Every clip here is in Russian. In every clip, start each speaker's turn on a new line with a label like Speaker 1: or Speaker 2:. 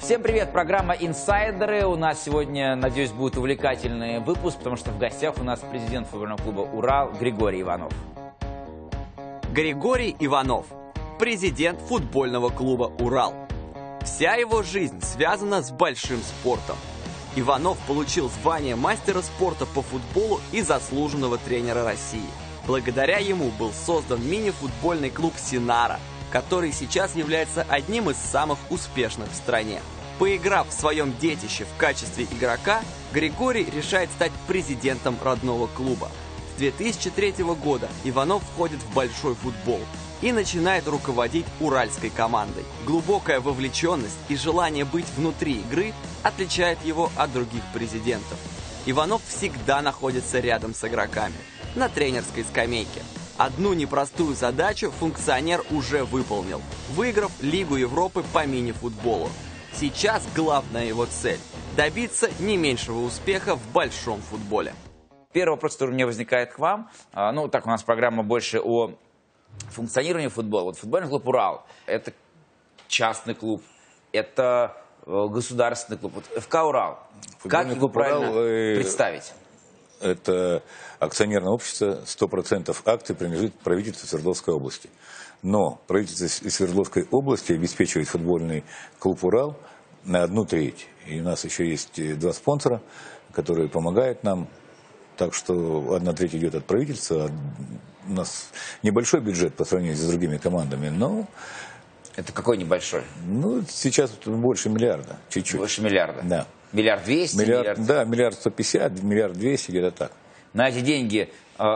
Speaker 1: Всем привет, программа «Инсайдеры». У нас сегодня, надеюсь, будет увлекательный выпуск, потому что в гостях у нас президент футбольного клуба «Урал» Григорий Иванов.
Speaker 2: Григорий Иванов, президент футбольного клуба «Урал». Вся его жизнь связана с большим спортом. Иванов получил звание мастера спорта по футболу и заслуженного тренера России. Благодаря ему был создан мини-футбольный клуб «Синара», который сейчас является одним из самых успешных в стране. Поиграв в своем детище в качестве игрока, Григорий решает стать президентом родного клуба. С 2003 года Иванов входит в большой футбол и начинает руководить уральской командой. Глубокая вовлеченность и желание быть внутри игры отличает его от других президентов. Иванов всегда находится рядом с игроками, на тренерской скамейке. Одну непростую задачу функционер уже выполнил, выиграв Лигу Европы по мини-футболу. Сейчас главная его цель – добиться не меньшего успеха в большом футболе.
Speaker 1: Первый вопрос, который у меня возникает к вам. У нас программа больше о функционировании футбола. Вот футбольный клуб «Урал» – это частный клуб, это государственный клуб. Вот ФК «Урал», как его правильно представить?
Speaker 3: Это акционерное общество, 100% акций принадлежит правительству Свердловской области. Но правительство Свердловской области обеспечивает футбольный клуб «Урал» на 1/3. И у нас еще есть 2 спонсора, которые помогают нам. Так что 1/3 идет от правительства. У нас небольшой бюджет по сравнению с другими командами, но...
Speaker 1: Это какой небольшой?
Speaker 3: Сейчас больше миллиарда, чуть-чуть.
Speaker 1: Больше миллиарда?
Speaker 3: Да.
Speaker 1: 1 200 000 000?
Speaker 3: Да, 1 150 000 000, 1 200 000 000, где-то так.
Speaker 1: На эти деньги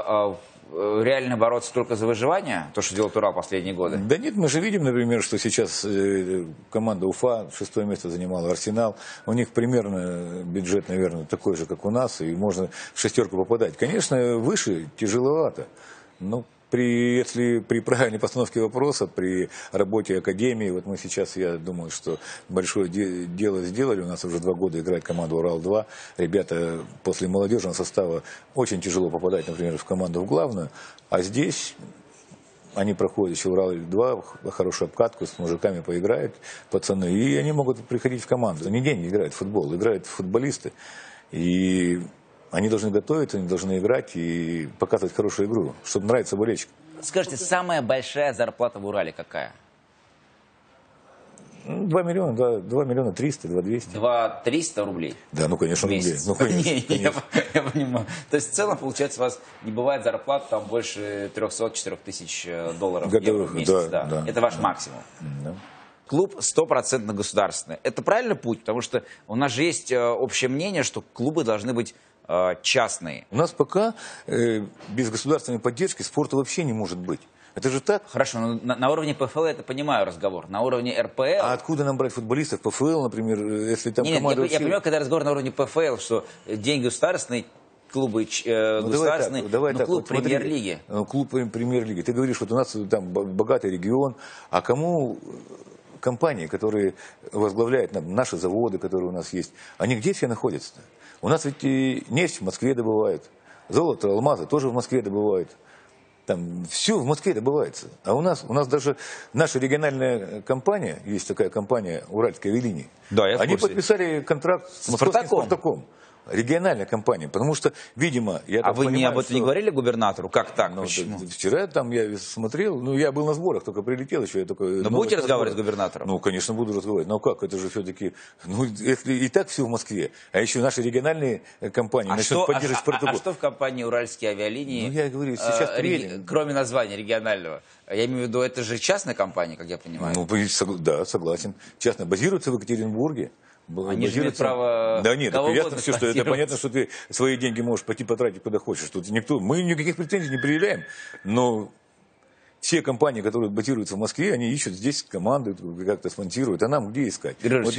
Speaker 1: реально бороться только за выживание? То, что делает «Урал» последние годы?
Speaker 3: Да нет, мы же видим, например, что сейчас команда Уфа 6-е место занимала, Арсенал. У них примерно бюджет, наверное, такой же, как у нас, и можно в 6-ку попадать. Конечно, выше тяжеловато, но если при правильной постановке вопроса, при работе академии, вот мы сейчас, я думаю, что большое дело сделали, у нас уже 2 года играет команда «Урал-2», ребята после молодежного состава очень тяжело попадать, например, в команду в главную, а здесь они проходят еще «Урал-2», хорошую обкатку, с мужиками поиграют пацаны, и они могут приходить в команду. Они деньги играют в футбол, играют футболисты, и... Они должны готовиться, они должны играть и показывать хорошую игру, чтобы нравиться болельщикам.
Speaker 1: Скажите, самая большая зарплата в «Урале» какая?
Speaker 3: 2 миллиона, 2 миллиона 300, 2 200.
Speaker 1: 2 300 рублей?
Speaker 3: Да, конечно, рублей.
Speaker 1: Конечно. Я понимаю. То есть в целом, получается, у вас не бывает зарплат там больше 300-4 тысяч долларов в месяц? Да. Это ваш максимум?
Speaker 3: Да.
Speaker 1: Клуб 100% государственный. Это правильный путь? Потому что у нас же есть общее мнение, что клубы должны быть частные.
Speaker 3: У нас пока без государственной поддержки спорта вообще не может быть. Это же так?
Speaker 1: Хорошо, но на уровне ПФЛ это понимаю разговор. На уровне РПЛ...
Speaker 3: А откуда нам брать футболистов? ПФЛ, например, если там команда...
Speaker 1: Я понимаю, когда разговор на уровне ПФЛ, что деньги государственные, клубы государственные, клуб премьер-лиги.
Speaker 3: Клуб премьер-лиги. Ты говоришь, вот у нас там богатый регион, а кому... Компании, которые возглавляют наши заводы, которые у нас есть, они где все находятся-то? У нас ведь и нефть в Москве добывают, золото, алмазы тоже в Москве добывают. Там все в Москве добывается. А у нас даже наша региональная компания, есть такая компания «Уральские авиалинии», они подписали контракт с московским «Спартаком». Региональная компания, потому что, видимо...
Speaker 1: А вы об этом не говорили губернатору? Как так? Почему?
Speaker 3: Вчера там я смотрел, я был на сборах, только прилетел еще.
Speaker 1: Но будете разговаривать с губернатором?
Speaker 3: Конечно, буду разговаривать. Но как? Это же все-таки... если и так все в Москве, а еще наши региональные компании начнут поддерживать «Спартак».
Speaker 1: А что в компании «Уральские авиалинии»?
Speaker 3: Я говорю, сейчас
Speaker 1: кроме названия регионального. Я имею в виду, это же частная компания, как я понимаю?
Speaker 3: Да, согласен. Частная. Базируется в Екатеринбурге.
Speaker 1: Они же имеют право...
Speaker 3: Да нет, ясно все, что это понятно, что ты свои деньги можешь пойти потратить куда хочешь. Тут мы никаких претензий не предъявляем, но все компании, которые базируются в Москве, они ищут здесь команды, как-то спонсируют. А нам где искать? Вот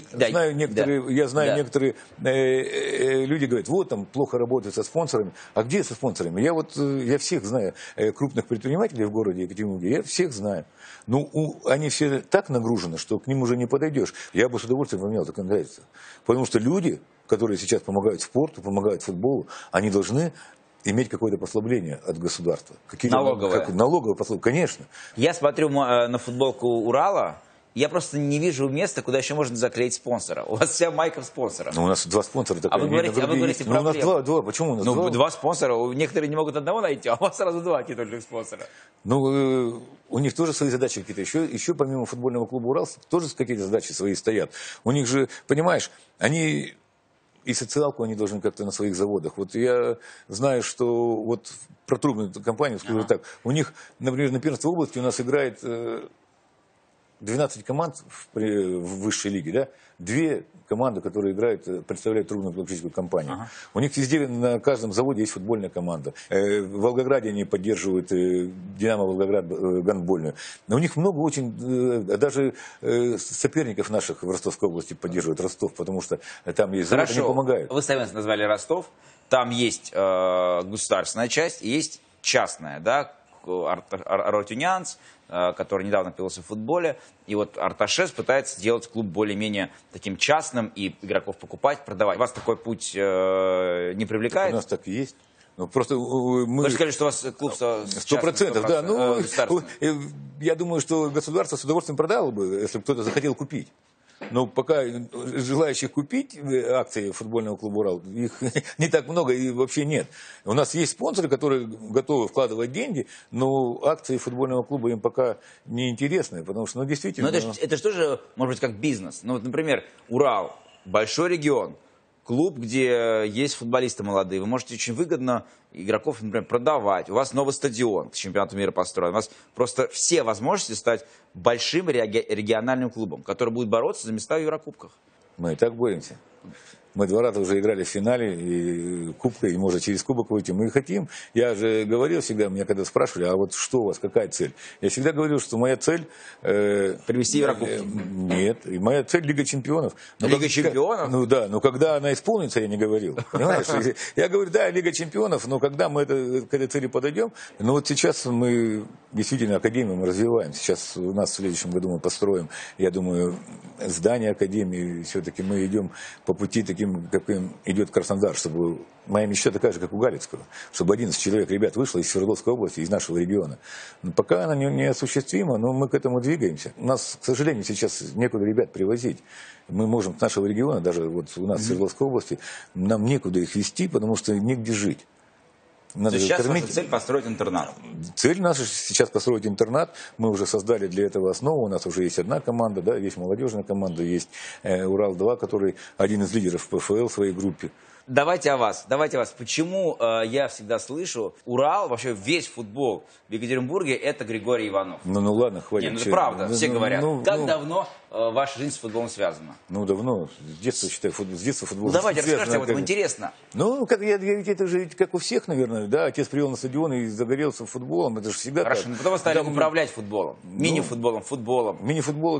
Speaker 3: я знаю некоторые люди говорят, вот там плохо работают со спонсорами. А где со спонсорами? Я всех знаю, крупных предпринимателей в городе Екатеринбурге, я всех знаю. Они все так нагружены, что к ним уже не подойдешь. Я бы с удовольствием поменял законодательство. Потому что люди, которые сейчас помогают спорту, помогают футболу, они должны иметь какое-то послабление от государства.
Speaker 1: Налоговое.
Speaker 3: Налоговое послабление, конечно.
Speaker 1: Я смотрю на футболку «Урала», Я просто не вижу места, куда еще можно заклеить спонсора. У вас вся майка спонсора.
Speaker 3: Ну, у нас 2 спонсора.
Speaker 1: А вы говорите
Speaker 3: у нас 2. Почему у нас 2?
Speaker 1: 2 спонсора. Некоторые не могут одного найти, а у вас сразу 2 титульных спонсора.
Speaker 3: Ну, у них тоже свои задачи какие-то. Еще помимо футбольного клуба «Урал» тоже какие-то задачи свои стоят. У них же, понимаешь, они... И социалку они должны как-то на своих заводах. Вот я знаю, что вот про трубную компанию, скажу так, у них, например, на первенстве области у нас играет 12 команд в высшей лиге, да? 2 команды, которые играют, представляют трубную пластическую компанию. У них везде, на каждом заводе есть футбольная команда. В Волгограде они поддерживают «Динамо Волгоград» гандбольную. Но у них много очень, даже соперников наших в Ростовской области поддерживают Ростов, потому что там есть завод, они помогают.
Speaker 1: Вы сами назвали Ростов. Там есть государственная часть и есть частная, да? Арутюнянц, который недавно появился в футболе. И вот Арташес пытается сделать клуб более-менее таким частным и игроков покупать, продавать. Вас такой путь не привлекает?
Speaker 3: У нас так и есть. Ну, просто мы...
Speaker 1: Вы же сказали, что у вас клуб
Speaker 3: 100%, да. Ну, я думаю, что государство с удовольствием продало бы, если бы кто-то захотел купить. Но пока желающих купить акции футбольного клуба «Урал», их не так много и вообще нет. У нас есть спонсоры, которые готовы вкладывать деньги, но акции футбольного клуба им пока не интересны, потому что, ну, действительно...
Speaker 1: Но это же тоже, может быть, как бизнес. Ну, вот, например, «Урал» – большой регион, клуб, где есть футболисты молодые. Вы можете очень выгодно игроков, например, продавать. У вас новый стадион к чемпионату мира построен. У вас просто все возможности стать большим региональным клубом, который будет бороться за места в Еврокубках.
Speaker 3: Мы и так боремся. Мы 2 раза уже играли в финале и кубка, и может через кубок выйти. Мы хотим. Я же говорил всегда, меня когда спрашивали, а вот что у вас, какая цель? Я всегда говорил, что моя цель...
Speaker 1: Привести Еврокубки?
Speaker 3: Нет, и моя цель Лига Чемпионов.
Speaker 1: Лига Чемпионов?
Speaker 3: Ну да, но когда она исполнится, я не говорил. Понимаешь? Я говорю, да, Лига Чемпионов, но когда мы к этой цели подойдем, ну вот сейчас мы действительно академию мы развиваем. Сейчас у нас в следующем году мы построим, я думаю, здание академии. Все-таки мы идем по пути таким, каким идет Краснодар, чтобы моя мечта такая же, как у Галицкого, чтобы 11 человек, ребят, вышло из Свердловской области, из нашего региона. Но пока она не осуществима, но мы к этому двигаемся. У нас, к сожалению, сейчас некуда ребят привозить. Мы можем с нашего региона, даже вот у нас в Свердловской области, нам некуда их везти, потому что негде жить.
Speaker 1: Надо сейчас ваша цель построить интернат?
Speaker 3: Цель наша сейчас построить интернат. Мы уже создали для этого основу. У нас уже есть одна команда, да, есть молодежная команда, есть Урал-2, который один из лидеров ПФЛ в своей группе.
Speaker 1: Давайте о вас. Почему я всегда слышу, Урал, вообще весь футбол в Екатеринбурге, это Григорий Иванов?
Speaker 3: Ну ладно, хватит.
Speaker 1: Это правда, все говорят. Как давно ваша жизнь с футболом связана?
Speaker 3: Ну, давно. С детства, считаю, с детства футбол.
Speaker 1: Ну, давайте, расскажите об этом, интересно.
Speaker 3: Ну, ведь это же как у всех, наверное, да, отец привел на стадион и загорелся футболом, это же всегда
Speaker 1: Хорошо,
Speaker 3: так.
Speaker 1: но потом вы стали управлять футболом, мини-футболом, футболом.
Speaker 3: Мини-футбол,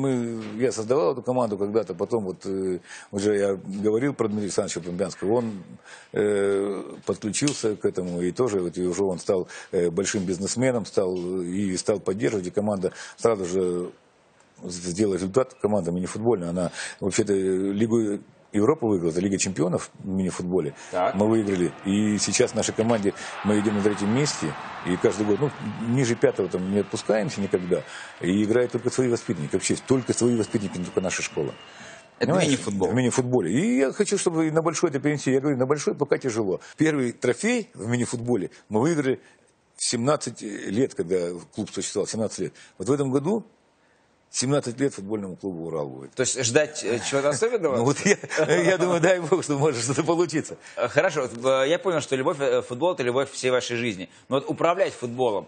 Speaker 3: я создавал эту команду когда-то, потом вот уже я говорил про Дмитрия Александровича Помбянского, он подключился к этому, и тоже вот, и уже он стал большим бизнесменом, стал поддерживать, и команда сразу же сделала результат. Команда мини-футбольная, она вообще-то Лигу Европы выиграла, это Лига Чемпионов в мини-футболе.
Speaker 1: Так.
Speaker 3: Мы выиграли. И сейчас в нашей команде мы идем на 3-м месте. И каждый год, ниже 5-го там не отпускаемся никогда. И играют только свои воспитанники. Вообще, только свои воспитанники, только наша школа.
Speaker 1: Это мини-футбол.
Speaker 3: В мини-футболе. И я хочу, чтобы на большой это перенести. Я говорю, на большой пока тяжело. Первый трофей в мини-футболе мы выиграли в 17 лет, когда клуб существовал, 17 лет. Вот в этом году 17 лет футбольному клубу «Урал» будет.
Speaker 1: То есть ждать чего-то особенного?
Speaker 3: Ну вот я думаю, дай бог, что может что-то получиться.
Speaker 1: Хорошо, я понял, что любовь к футболу – это любовь всей вашей жизни. Но вот управлять футболом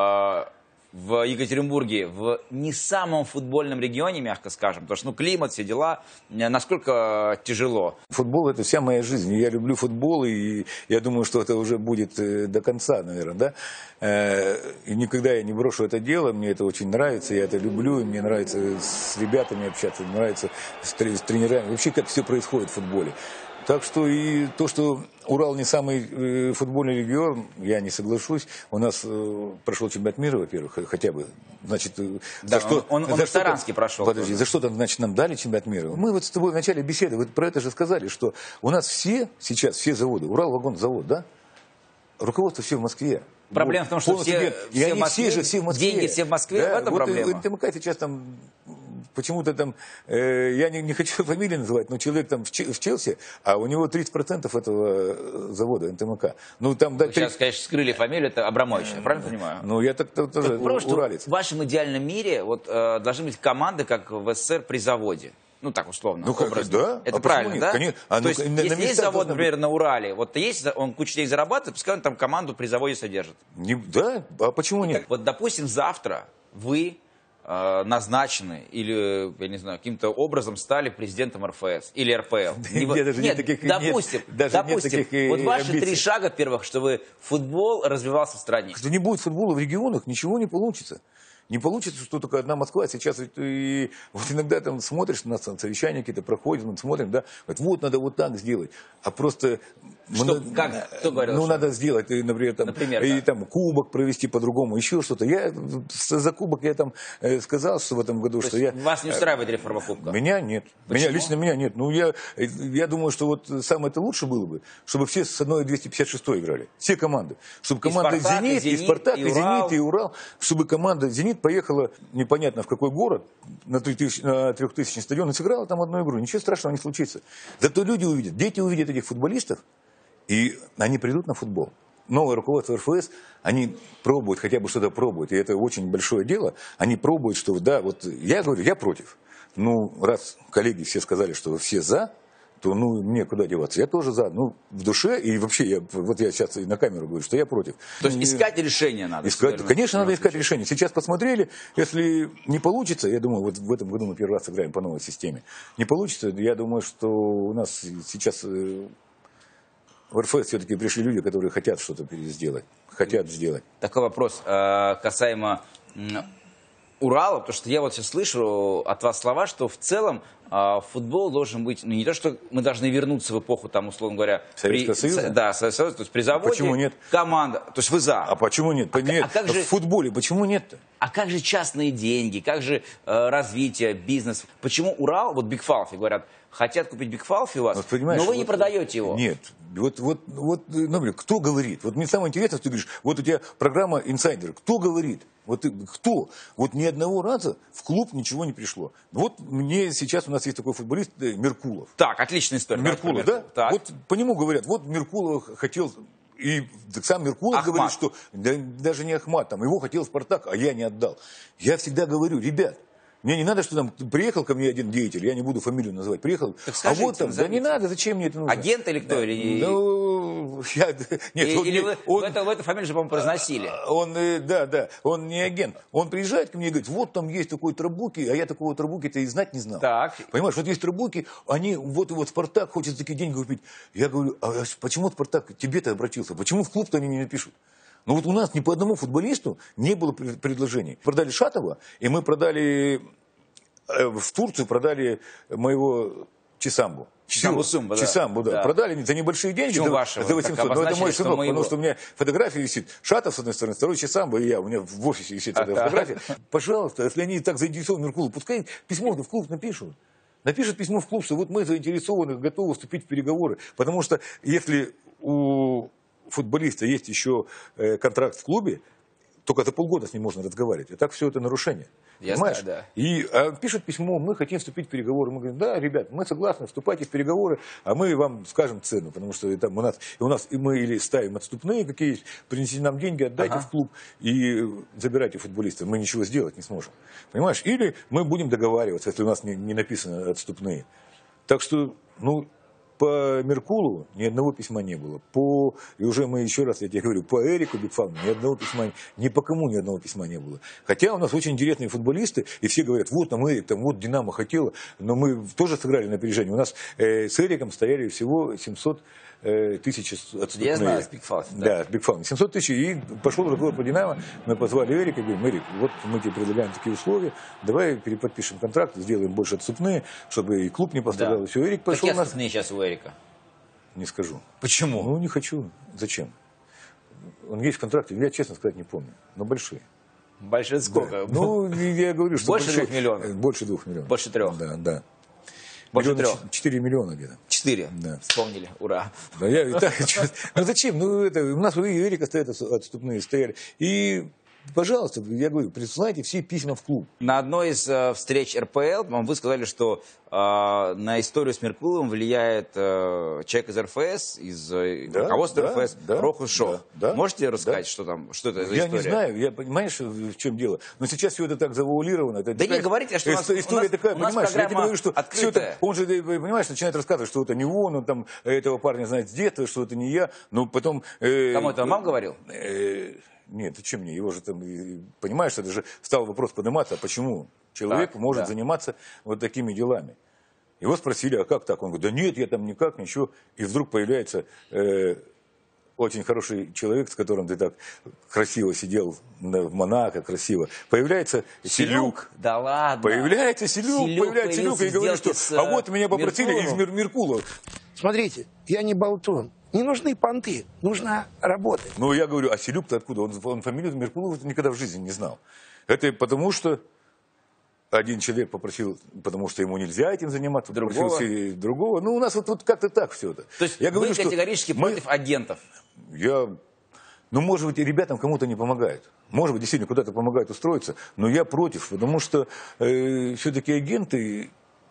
Speaker 1: в Екатеринбурге, в не самом футбольном регионе, мягко скажем, потому что климат, все дела, насколько тяжело?
Speaker 3: Футбол – это вся моя жизнь. Я люблю футбол, и я думаю, что это уже будет до конца, наверное, да. И никогда я не брошу это дело, мне это очень нравится, я это люблю, мне нравится с ребятами общаться, мне нравится с тренерами, вообще как все происходит в футболе. Так что и то, что Урал не самый футбольный регион, я не соглашусь. У нас прошел чемпионат мира, во-первых, хотя бы. Значит,
Speaker 1: да, он в Саранске прошел.
Speaker 3: Подожди, за что-то, значит, нам дали чемпионат мира. Мы вот с тобой в начале беседы вот про это же сказали, что у нас сейчас все заводы, Урал-вагон-завод, да? Руководство все в Москве.
Speaker 1: Проблема в том, что все в Москве, деньги все в Москве, да, в этом
Speaker 3: вот
Speaker 1: проблема.
Speaker 3: НТМК сейчас там почему-то там, я не хочу фамилии называть, но человек там в Челси, а у него 30% этого завода НТМК. Ну, там, да,
Speaker 1: Сейчас, конечно, скрыли фамилию, это Абрамович, я правильно понимаю?
Speaker 3: Ну, я так тоже уралец.
Speaker 1: В вашем идеальном мире вот, должны быть команды, как в СССР при заводе. Ну, так условно.
Speaker 3: Ну, как, да?
Speaker 1: Это
Speaker 3: а
Speaker 1: правильно,
Speaker 3: нет?
Speaker 1: да?
Speaker 3: Конечно.
Speaker 1: То есть, если есть завод, например, на Урале, вот есть, он кучу денег зарабатывает, пускай он там команду при заводе содержит.
Speaker 3: Да? А почему нет?
Speaker 1: Вот, допустим, завтра вы назначены или, я не знаю, каким-то образом стали президентом РФС или РПЛ.
Speaker 3: Нет,
Speaker 1: допустим, вот ваши 3 шага первых, чтобы футбол развивался в стране.
Speaker 3: Если не будет футбола в регионах, ничего не получится. Не получится, что только одна Москва. Сейчас и вот иногда там смотришь, на совещания какие-то проходят, мы смотрим, да, вот надо вот так сделать. А просто...
Speaker 1: Кто говорил?
Speaker 3: Ну, надо сделать, например, и там кубок провести по-другому, еще что-то. Я за кубок я там сказал, что в этом году,
Speaker 1: то
Speaker 3: что
Speaker 1: есть
Speaker 3: я...
Speaker 1: Вас не устраивает реформа кубка?
Speaker 3: Меня нет. Лично меня нет. Ну, я думаю, что вот самое-то лучше было бы, чтобы все с 1-256 играли. Все команды. Чтобы команда «Зенит», и «Спартак», и «Зенит», и «Урал», чтобы команда «Зенит» поехала непонятно в какой город на 3000-й стадион и сыграла там одну игру. Ничего страшного не случится. Зато люди увидят, дети увидят этих футболистов, и они придут на футбол. Новое руководство РФС, они пробуют, хотя бы что-то пробуют, и это очень большое дело. Они пробуют, что да, вот я говорю, я против. Ну, раз коллеги все сказали, что все за, то ну мне куда деваться? Я тоже за. Ну, в душе, и вообще, я сейчас на камеру говорю, что я против.
Speaker 1: То есть искать решение надо?
Speaker 3: Конечно, надо искать решение. Сейчас посмотрели, если не получится, я думаю, вот в этом году мы первый раз сыграем по новой системе. Не получится, я думаю, что у нас сейчас в РФС все-таки пришли люди, которые хотят что-то сделать. Хотят сделать.
Speaker 1: Такой вопрос касаемо Урала, потому что я вот сейчас слышу от вас слова, что в целом футбол должен быть, ну не то, что мы должны вернуться в эпоху, там, условно говоря,
Speaker 3: Советского Союза?
Speaker 1: Да, Советского Союза, то есть при заводе
Speaker 3: почему нет?
Speaker 1: Команда, то есть вы за.
Speaker 3: А почему нет? Нет,
Speaker 1: как же,
Speaker 3: в футболе почему нет-то?
Speaker 1: А как же частные деньги, как же развитие, бизнес? Почему Урал, вот Бигфалфи, говорят, хотят купить Бигфалфи у вас,
Speaker 3: вот,
Speaker 1: но вы не продаете его?
Speaker 3: Нет. Ну, кто говорит? Вот мне самое интересное, ты говоришь, вот у тебя программа «Инсайдер». Кто говорит? Кто? Вот ни одного раза в клуб ничего не пришло. Вот мне сейчас у нас есть такой футболист Меркулов.
Speaker 1: Так, отличная история.
Speaker 3: Меркулов, да?
Speaker 1: Так.
Speaker 3: Вот по нему говорят, вот Меркулов хотел... И сам Меркулов говорит, что даже не Ахмат, там, его хотел «Спартак», а я не отдал. Я всегда говорю, ребят, мне не надо, что там приехал ко мне один деятель, я не буду фамилию называть, приехал,
Speaker 1: скажите,
Speaker 3: а вот там, да не надо, зачем мне это нужно?
Speaker 1: Агент или кто?
Speaker 3: Да,
Speaker 1: или...
Speaker 3: Ну, я, нет,
Speaker 1: или вы эту фамилию же, по-моему, произносили.
Speaker 3: Да, он не агент. Он приезжает ко мне и говорит, вот там есть такой Трабуки, а я такого Трабуки-то и знать не знал.
Speaker 1: Так.
Speaker 3: Понимаешь, вот есть Трабуки, они, вот Спартак хочет такие деньги купить. Я говорю, а почему Спартак к тебе-то обратился? Почему в клуб-то они не напишут? Ну вот у нас ни по одному футболисту не было предложений. Продали Шатова, и мы продали... В Турцию продали моего Чисамбу. Чисамбу, да. Продали за небольшие деньги, за 800. Но это мой сынок, потому что у меня фотография висит. Шатов, с одной стороны, второй Чисамбу, и я. У меня в офисе висит эта фотография. Пожалуйста, если они так заинтересованы в клуб, пускай письмо в клуб напишут. Напишут письмо в клуб, что вот мы заинтересованы, готовы вступить в переговоры. Потому что если у футболиста есть еще контракт в клубе, только за полгода с ним можно разговаривать. И так все это нарушение. Понимаешь?
Speaker 1: Да.
Speaker 3: И пишут письмо, мы хотим вступить в переговоры. Мы говорим, да, ребят, мы согласны, вступайте в переговоры, а мы вам скажем цену. Потому что там у нас и мы или ставим отступные, какие принесите нам деньги, отдайте в клуб и забирайте футболиста. Мы ничего сделать не сможем. Понимаешь? Или мы будем договариваться, если у нас не написано отступные. Так что, по Меркулову ни одного письма не было. И уже мы еще раз, я тебе говорю, по Эрику Бигфалфи ни одного письма, ни по кому ни одного письма не было. Хотя у нас очень интересные футболисты, и все говорят, вот там Эрик, там вот Динамо хотела, но мы тоже сыграли на опережение. У нас с Эриком стояли всего 700 тысяч отступные.
Speaker 1: Я знаю, с Бигфалфи.
Speaker 3: Да, с Бигфалфи. 700 тысяч, и пошел разговор по Динамо, мы позвали Эрика, говорим, Эрик, вот мы тебе предлагаем такие условия, давай переподпишем контракт, сделаем больше отступные, чтобы и клуб не пострадал, и все. Эрик пошел.
Speaker 1: Какие отступные сейчас у Эрика?
Speaker 3: Не скажу.
Speaker 1: Почему?
Speaker 3: Ну, не хочу. Зачем? Он есть в контракте, я, честно сказать, не помню, но большие.
Speaker 1: Большие сколько?
Speaker 3: Да. Ну, я говорю, что
Speaker 1: больше 2 миллионов?
Speaker 3: Больше 2 миллионов.
Speaker 1: Больше 3?
Speaker 3: Да.
Speaker 1: Больше 3?
Speaker 3: 4 миллиона где-то.
Speaker 1: 4?
Speaker 3: Да.
Speaker 1: Вспомнили, ура.
Speaker 3: Да, я и так, ну зачем? У нас у Эрика стоят отступные, стояли. И пожалуйста, я говорю, присылайте все письма в клуб.
Speaker 1: На одной из встреч РПЛ, по-моему, вы сказали, что на историю с Меркуловым влияет человек из РФС, из руководства РФС, Рохушев. Можете рассказать, что там, что это за история?
Speaker 3: Я не знаю, я понимаешь, в чем дело. Но сейчас все это так завуалировано. Это
Speaker 1: да не говорите, что
Speaker 3: история такая, понимаешь, я тебе говорю, что все это, он же, понимаешь, начинает рассказывать, что это не он там этого парня знает с детства, что это не я, но потом...
Speaker 1: Кому это, вам говорил?
Speaker 3: Нет, зачем мне? Его же там, понимаешь, это же стал вопрос подниматься, почему человек может заниматься вот такими делами. Его спросили, а как так? Он говорит, да нет, я там никак, ничего. И вдруг появляется очень хороший человек, с которым ты так красиво сидел в Монако, красиво. Появляется Селюк.
Speaker 1: Да ладно.
Speaker 3: Появляется Селюк и говорит, что а вот меня попросили из Меркулова.
Speaker 4: Смотрите, я не болтун. Не нужны понты, нужна работа.
Speaker 3: Ну, я говорю, а Селюк-то откуда? Он фамилию Меркулова никогда в жизни не знал. Это потому что один человек попросил, потому что ему нельзя этим заниматься, попросил другого. Ну, у нас вот как-то так все это.
Speaker 1: То есть
Speaker 3: я говорю,
Speaker 1: вы категорически против агентов?
Speaker 3: Ну, может быть, и ребятам кому-то не помогает. Может быть, действительно, куда-то помогает устроиться. Но я против, потому что все-таки агенты,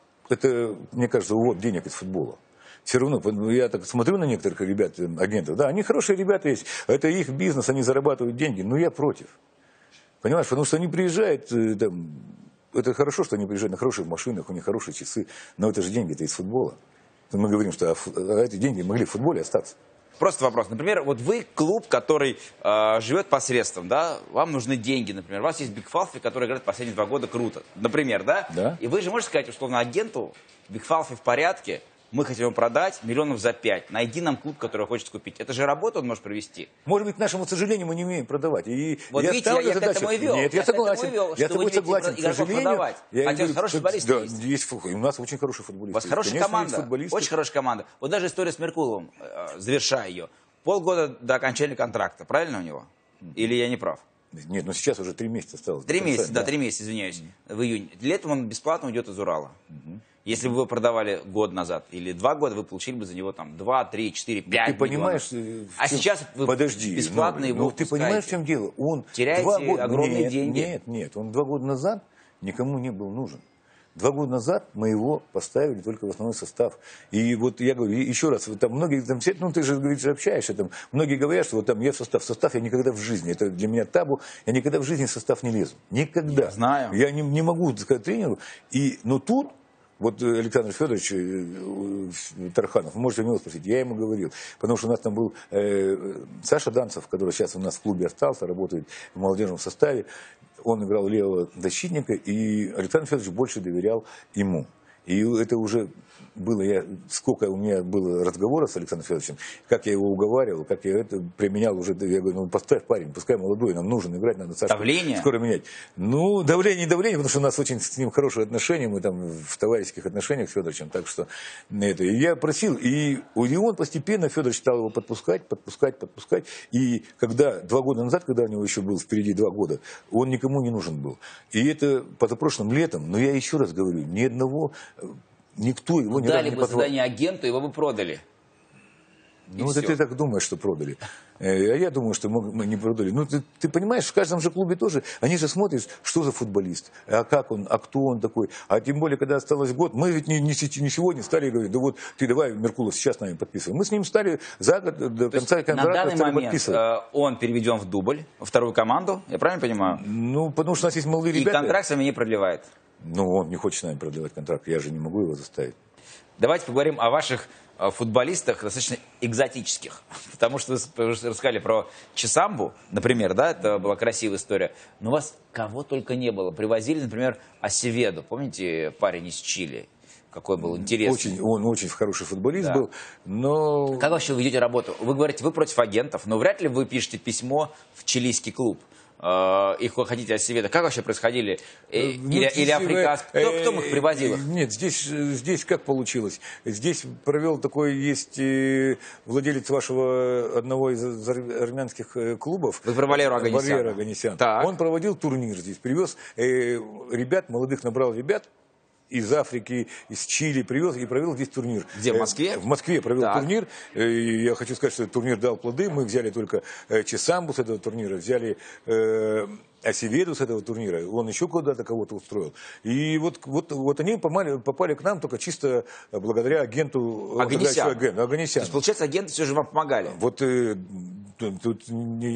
Speaker 3: это, мне кажется, увод денег из футбола. Все равно, я так смотрю на некоторых ребят, агентов, да, они хорошие ребята есть, это их бизнес, они зарабатывают деньги, но я против. Понимаешь, потому что они приезжают, там, это хорошо, что они приезжают на хороших машинах, у них хорошие часы, но это же деньги-то из футбола. Мы говорим, что эти деньги могли в футболе остаться.
Speaker 1: Просто вопрос. Например, вот вы клуб, который живет посредством, да, вам нужны деньги, например. У вас есть Биг Фалфи, который играет последние 2 года круто, например, да?
Speaker 3: Да.
Speaker 1: И вы же можете сказать, условно, агенту, Биг Фалфи в порядке, мы хотим его продать миллионов за 5. Найди нам клуб, который хочет купить. Это же работу он может провести.
Speaker 3: Может быть, к нашему сожалению, мы не умеем продавать. И
Speaker 1: вот
Speaker 3: я
Speaker 1: видите, я к этому и вел.
Speaker 3: Нет, я согласен. Я с тобой согласен. К сожалению,
Speaker 1: хотя хороший футболист
Speaker 3: есть. У нас очень хороший футболист.
Speaker 1: У вас хорошая команда. Очень хорошая команда. Вот даже история с Меркуловым, завершая ее. Полгода до окончания контракта. Правильно у него? Или я не прав?
Speaker 3: Нет, но сейчас уже 3 месяца осталось.
Speaker 1: 3 месяца, да, 3 месяца, извиняюсь, в июне. Летом он бесплатно уйдет из Урала. Если бы вы продавали год назад или 2 года, вы получили бы за него там 2, 3, 4, 5
Speaker 3: ты понимаешь,
Speaker 1: А сейчас вы бесплатно его
Speaker 3: ты понимаешь, в чем дело? Он
Speaker 1: теряете огромные деньги.
Speaker 3: Нет, он 2 года назад никому не был нужен. 2 года назад мы его поставили только в основной состав. И вот я говорю, еще раз, вот там многие, там, ну ты же, говоришь, общаешься, там, многие говорят, что вот там я в состав я никогда в жизни, это для меня табу, я никогда в жизни в состав не лезу. Никогда.
Speaker 1: Я знаю.
Speaker 3: Я не могу сказать тренеру. Но тут, вот Александр Федорович Тарханов, вы можете у него спросить, я ему говорил, потому что у нас там был Саша Данцев, который сейчас у нас в клубе остался, работает в молодежном составе, он играл левого защитника, и Александр Федорович больше доверял ему. И это уже было, сколько у меня было разговоров с Александром Федоровичем, как я его уговаривал, как я это применял уже, я говорю, ну поставь парень, пускай молодой, нам нужно играть, надо Сашку скоро менять. Ну, давление, потому что у нас очень с ним хорошие отношения, мы там в товарищеских отношениях с Федоровичем, так что это. И я просил, и он постепенно, Федорович стал его подпускать, и когда 2 года назад, когда у него еще был впереди 2 года, он никому не нужен был. И это позапрошлым летом, но я еще раз говорю, ни одного... Никто его не
Speaker 1: дали бы задание агенту, его бы продали.
Speaker 3: Ну, вот ты так думаешь, что продали. А я думаю, что мы не продали. Ну, ты понимаешь, в каждом же клубе тоже, они же смотрят, что за футболист, а как он, а кто он такой. А тем более, когда осталось год, мы ведь не сегодня стали говорить, да вот ты давай, Меркулов, сейчас с нами подписывай. Мы с ним стали за год до конца контракта.
Speaker 1: На данный момент он переведен в дубль, во вторую команду, я правильно понимаю?
Speaker 3: Ну, потому что у нас есть молодые ребята.
Speaker 1: И контракт с вами не продлевает.
Speaker 3: Ну, он не хочет с нами продлевать контракт, я же не могу его заставить.
Speaker 1: Давайте поговорим о ваших футболистах достаточно экзотических. Потому что вы рассказали про Чесамбу, например, да, это была красивая история. Но у вас кого только не было. Привозили, например, Асеведо. Помните, парень из Чили? Какой был интересный.
Speaker 3: Он очень хороший футболист был, но...
Speaker 1: Как вообще вы ведете работу? Вы говорите, вы против агентов, но вряд ли вы пишете письмо в чилийский клуб. Их вы хотите Асеведо. Как вообще происходили? Или африканцы? Кто их привозил?
Speaker 3: Нет, здесь как получилось? Здесь провел такой, есть владелец вашего одного из армянских клубов.
Speaker 1: Вы про Валеру Оганесяна.
Speaker 3: Он проводил турнир здесь, привез ребят, молодых набрал ребят, из Африки, из Чили привез и провел здесь турнир.
Speaker 1: Где, в Москве?
Speaker 3: В Москве провел
Speaker 1: Так.
Speaker 3: турнир. И я хочу сказать, что этот турнир дал плоды. Мы взяли только Чесамбу с этого турнира, взяли Асеведу с этого турнира. Он еще куда-то кого-то устроил. И вот они попали к нам только чисто благодаря агенту
Speaker 1: Оганесяну. То
Speaker 3: Оганесяну.
Speaker 1: есть, получается, агенты все же вам помогали.
Speaker 3: Вот тут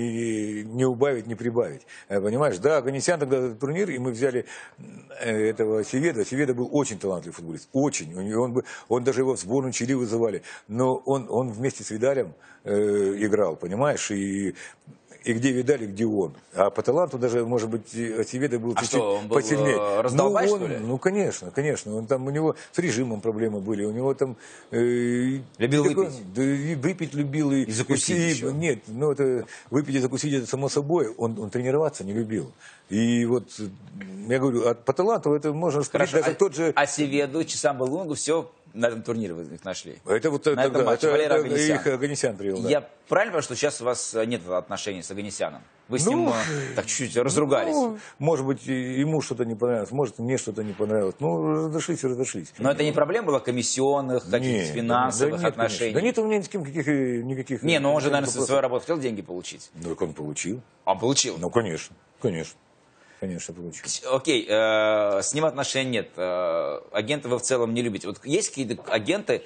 Speaker 3: не убавить, не прибавить. Понимаешь, да, Оганесян тогда этот турнир, и мы взяли этого Асеведа. Асеведа был очень талантливый футболист, очень. Он даже его в сборную Чили вызывали. Но он вместе с Видалем играл, понимаешь, и где Видаль, и где он. А по таланту даже, может быть, Асеведа был чуть-чуть
Speaker 1: он был
Speaker 3: посильнее.
Speaker 1: раздолбай, что ли?
Speaker 3: Ну, конечно. Он там, у него с режимом проблемы были. У него там...
Speaker 1: Любил выпить?
Speaker 3: Да, и выпить любил. И
Speaker 1: закусить еще?
Speaker 3: Нет, это выпить и закусить, это само собой. Он тренироваться не любил. И вот, я говорю, по таланту это можно сказать, даже тот же...
Speaker 1: Асеведу, Чесамбу, Лунгу, все на этом турнире вы их нашли.
Speaker 3: Это вот
Speaker 1: на этом матче Валерий
Speaker 3: это
Speaker 1: Оганесян.
Speaker 3: их Оганесян привел, да.
Speaker 1: Я правильно понимаю, что сейчас у вас нет отношений с Оганесяном? Вы с ним так чуть-чуть разругались?
Speaker 3: Может быть, ему что-то не понравилось, может, мне что-то не понравилось. Разошлись.
Speaker 1: Но это не проблема была комиссионных, каких-то финансовых отношений?
Speaker 3: Да нет у меня ни с кем никаких...
Speaker 1: Не, он же, наверное, со своей работы хотел деньги получить.
Speaker 3: Ну, так он получил.
Speaker 1: Он получил?
Speaker 3: Ну, конечно. Конечно, получил.
Speaker 1: Окей, с ним отношений нет. Агенты вы в целом не любите. Вот есть какие-то агенты,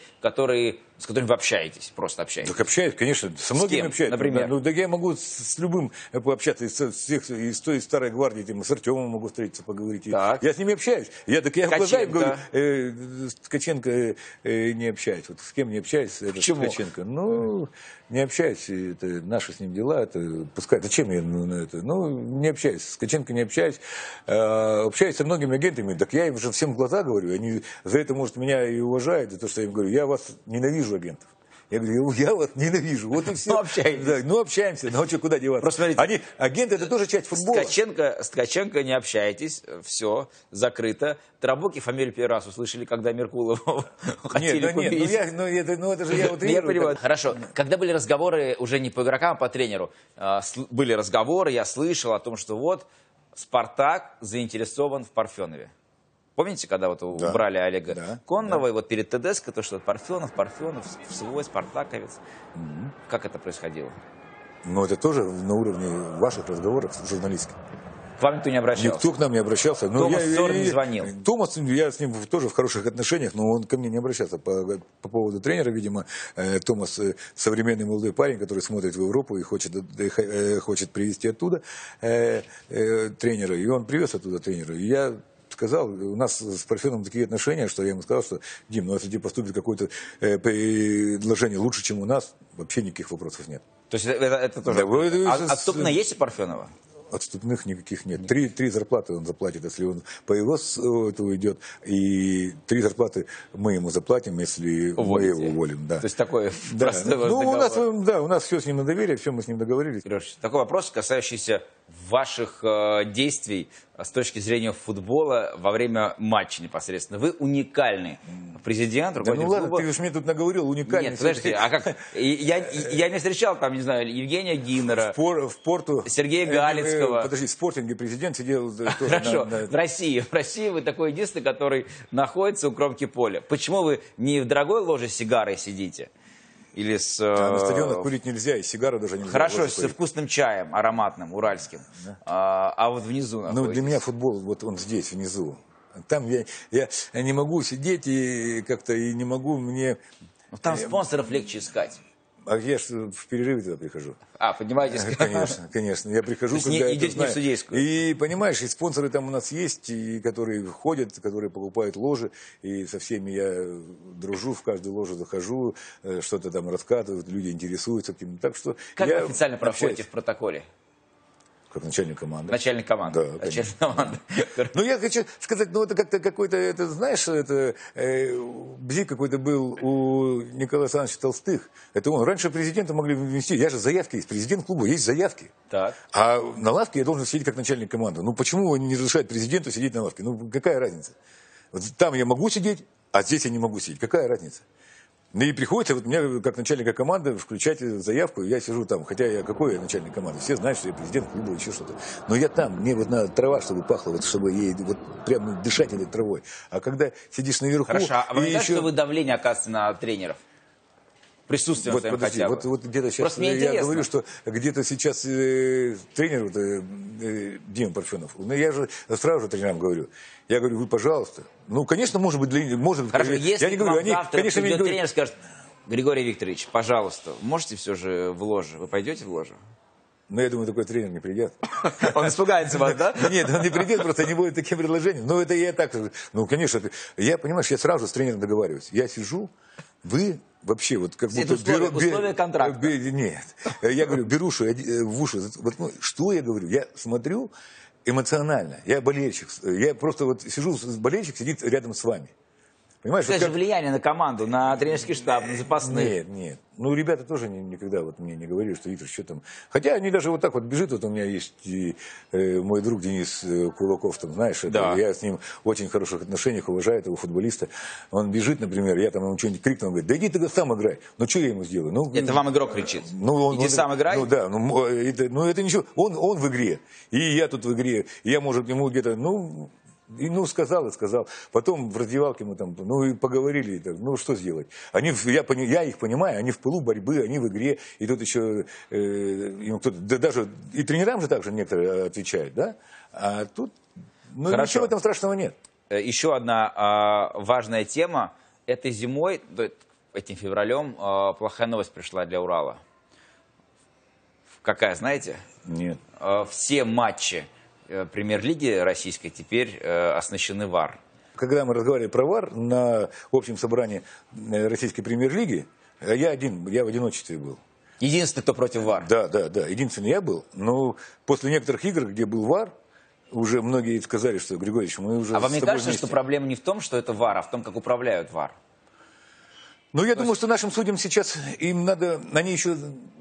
Speaker 1: с которыми вы общаетесь, просто общаетесь?
Speaker 3: Так общаюсь, конечно, со многими общаюсь.
Speaker 1: Например?
Speaker 3: Да я могу с любым пообщаться, из той старой гвардии, с Артемом могу встретиться, поговорить.
Speaker 1: Так.
Speaker 3: Я с ними общаюсь. Я в глаза им говорю, с Ткаченко не общаюсь. Вот с кем не общаюсь, это с
Speaker 1: Почему?
Speaker 3: Ткаченко. Ну, не общаюсь, это наши с ним дела, это пускай. Зачем я на это? Ну, не общаюсь. С Ткаченко не общаюсь. Общаюсь со многими агентами, так я им же всем в глаза говорю. Они за это, может, меня и уважают, за то, что я им говорю, я вас ненавижу, агентов. Я говорю, я вас ненавижу. Вот и все.
Speaker 1: Ну, общаетесь.
Speaker 3: Да, общаемся. Ну, что, куда деваться?
Speaker 1: Просто смотрите,
Speaker 3: агенты, это тоже часть футбола.
Speaker 1: С Ткаченко не общаетесь, все, закрыто. Тарабуки фамилию первый раз услышали, когда Меркулова хотели купить.
Speaker 3: Это же я вот
Speaker 1: Я понимаю. Хорошо. Когда были разговоры уже не по игрокам, а по тренеру, были разговоры, я слышал о том, что вот Спартак заинтересован в Парфенове. Помните, когда убрали Олега Коннова, и вот перед ТДСК, то что Парфенов, свой спартаковец. Как это происходило?
Speaker 3: Ну, это тоже на уровне ваших разговоров журналистских.
Speaker 1: К вам никто не обращался?
Speaker 3: Никто к нам не обращался.
Speaker 1: Томас Сорн не звонил?
Speaker 3: Томас, я с ним тоже в хороших отношениях, но он ко мне не обращался. По поводу тренера, видимо, Томас современный молодой парень, который смотрит в Европу и хочет привезти оттуда тренера. И он привез оттуда тренера. И я сказал, у нас с Парфеновым такие отношения, что я ему сказал, что, Дим, ну если тебе поступит какое-то предложение лучше, чем у нас, вообще никаких вопросов нет.
Speaker 1: То есть это тоже...
Speaker 3: Да,
Speaker 1: отступно есть у Парфенова?
Speaker 3: Отступных никаких нет. Три зарплаты он заплатит, если он по его этого идет, и 3 зарплаты мы ему заплатим, если мы его уволим. Да.
Speaker 1: То есть такой простой
Speaker 3: договор. У нас все с ним на доверие, все мы с ним договорились.
Speaker 1: Сереж, такой вопрос, касающийся ваших действий с точки зрения футбола во время матча непосредственно. Вы уникальный президент, руководитель
Speaker 3: ладно,
Speaker 1: клуба.
Speaker 3: ты уж мне тут наговорил, уникальный.
Speaker 1: Нет, подожди, а как? Я не встречал там, не знаю, Евгения Гиннера,
Speaker 3: в Порту,
Speaker 1: Сергея Галицкого.
Speaker 3: Подожди, в спортинге президент сидел тоже.
Speaker 1: Хорошо, в России вы такой единственный, который находится у кромки поля. Почему вы не в дорогой ложе с сигарой сидите? Или
Speaker 3: на стадионах курить нельзя, и сигару даже нельзя.
Speaker 1: Хорошо, со вкусным чаем, ароматным, уральским. Да. А вот внизу находитесь.
Speaker 3: Ну, для меня футбол, вот он здесь, внизу. Там я не могу сидеть и как-то, и не могу мне...
Speaker 1: Ну, там спонсоров легче искать.
Speaker 3: А я же в перерыве туда прихожу.
Speaker 1: Поднимаетесь?
Speaker 3: Конечно. Я прихожу,
Speaker 1: когда это идете не в судейскую.
Speaker 3: И, понимаешь, и спонсоры там у нас есть, и которые ходят, которые покупают ложи, и со всеми я дружу, в каждую ложу захожу, что-то там рассказывают, люди интересуются. Так что
Speaker 1: как вы официально проходите в протоколе?
Speaker 3: Как начальник команды.
Speaker 1: Начальник команды.
Speaker 3: Да,
Speaker 1: начальник команды.
Speaker 3: Ну, я хочу сказать, это как-то какой-то, это, знаешь, это бзик какой-то был у Николая Александровича Толстых. Это он. Раньше президента могли ввести. Я же заявки есть. Президент клуба, есть заявки.
Speaker 1: Так.
Speaker 3: А на лавке я должен сидеть как начальник команды. Ну, почему не разрешают президенту сидеть на лавке? Ну, какая разница? Вот там я могу сидеть, а здесь я не могу сидеть. Какая разница? И приходится, вот мне, как начальника команды, включать заявку, я сижу там, хотя я какой я начальник команды, все знают, что я президент клуба, еще что-то. Но я там, мне вот надо трава, чтобы пахло, вот, чтобы ей вот прям дышать этой травой. А когда сидишь наверху...
Speaker 1: Хорошо, а вы не знаете,
Speaker 3: еще...
Speaker 1: что вы давление оказываете на тренеров? Присутствием
Speaker 3: Вот,
Speaker 1: своим
Speaker 3: подожди,
Speaker 1: хотя бы.
Speaker 3: вот где-то сейчас
Speaker 1: Просто мне
Speaker 3: я
Speaker 1: интересно.
Speaker 3: говорю, что где-то сейчас тренер Дима Парфенов, ну я же сразу же тренерам говорю, я говорю, вы, пожалуйста, ну, конечно, может быть,
Speaker 1: Хорошо, если
Speaker 3: я не
Speaker 1: к
Speaker 3: говорю,
Speaker 1: вам завтра
Speaker 3: конечно,
Speaker 1: придет
Speaker 3: говорят,
Speaker 1: тренер и скажет: Григорий Викторович, пожалуйста, можете все же в ложе? Вы пойдете в ложу?
Speaker 3: но я думаю, такой тренер не придет.
Speaker 1: Он испугается вас, да?
Speaker 3: Нет, он не придет, просто не будет таким предложением. Ну, это я так... Ну, конечно, я, понимаешь, я сразу с тренером договариваюсь. Я сижу, вы вообще вот как
Speaker 1: Это
Speaker 3: будто...
Speaker 1: условия контракта.
Speaker 3: Нет. Я говорю, беру в уши. Вот, ну, что я говорю? Я смотрю эмоционально. Я болельщик. Я просто вот сижу, болельщик сидит рядом с вами. Понимаешь?
Speaker 1: Это
Speaker 3: Вот
Speaker 1: же
Speaker 3: как...
Speaker 1: влияние на команду, на тренерский штаб, на запасных.
Speaker 3: Нет, нет. Ну, ребята тоже никогда вот мне не говорили, что Виктор, что там. Хотя они даже вот так вот бежит, вот у меня есть мой друг Денис Кулаков, там, знаешь,
Speaker 1: Да.
Speaker 3: я с ним в очень хороших отношениях, уважаю этого футболиста. Он бежит, например, я там ему что-нибудь крикну, он говорит, да иди ты сам играй. Ну, что я ему сделаю? Ну,
Speaker 1: Это вам игрок кричит.
Speaker 3: ну,
Speaker 1: Иди сам играй.
Speaker 3: Ну, да, ну, это ничего. Он в игре, и я тут в игре. И я, может, ему где-то, сказал и сказал. Потом в раздевалке мы там, и поговорили. Ну, что сделать? Я их понимаю, они в пылу борьбы, они в игре. И тут еще, даже и тренерам же также некоторые отвечают, да? А тут,
Speaker 1: Хорошо.
Speaker 3: ничего в этом страшного нет.
Speaker 1: Еще одна важная тема. Этой зимой, этим февралем, плохая новость пришла для Урала. Какая, знаете?
Speaker 3: Нет.
Speaker 1: Все матчи премьер-лиги российской теперь оснащены ВАР.
Speaker 3: Когда мы разговаривали про ВАР на общем собрании российской премьер-лиги, я в одиночестве был.
Speaker 1: Единственный, кто против ВАР.
Speaker 3: Да. Единственный я был. Но после некоторых игр, где был ВАР, уже многие сказали, что, Григорьевич, мы уже
Speaker 1: А вам не
Speaker 3: с тобой
Speaker 1: кажется,
Speaker 3: вместе.
Speaker 1: что проблема не в том, что это ВАР, а в том, как управляют ВАР?
Speaker 3: Ну, я думаю, что нашим судьям сейчас, они еще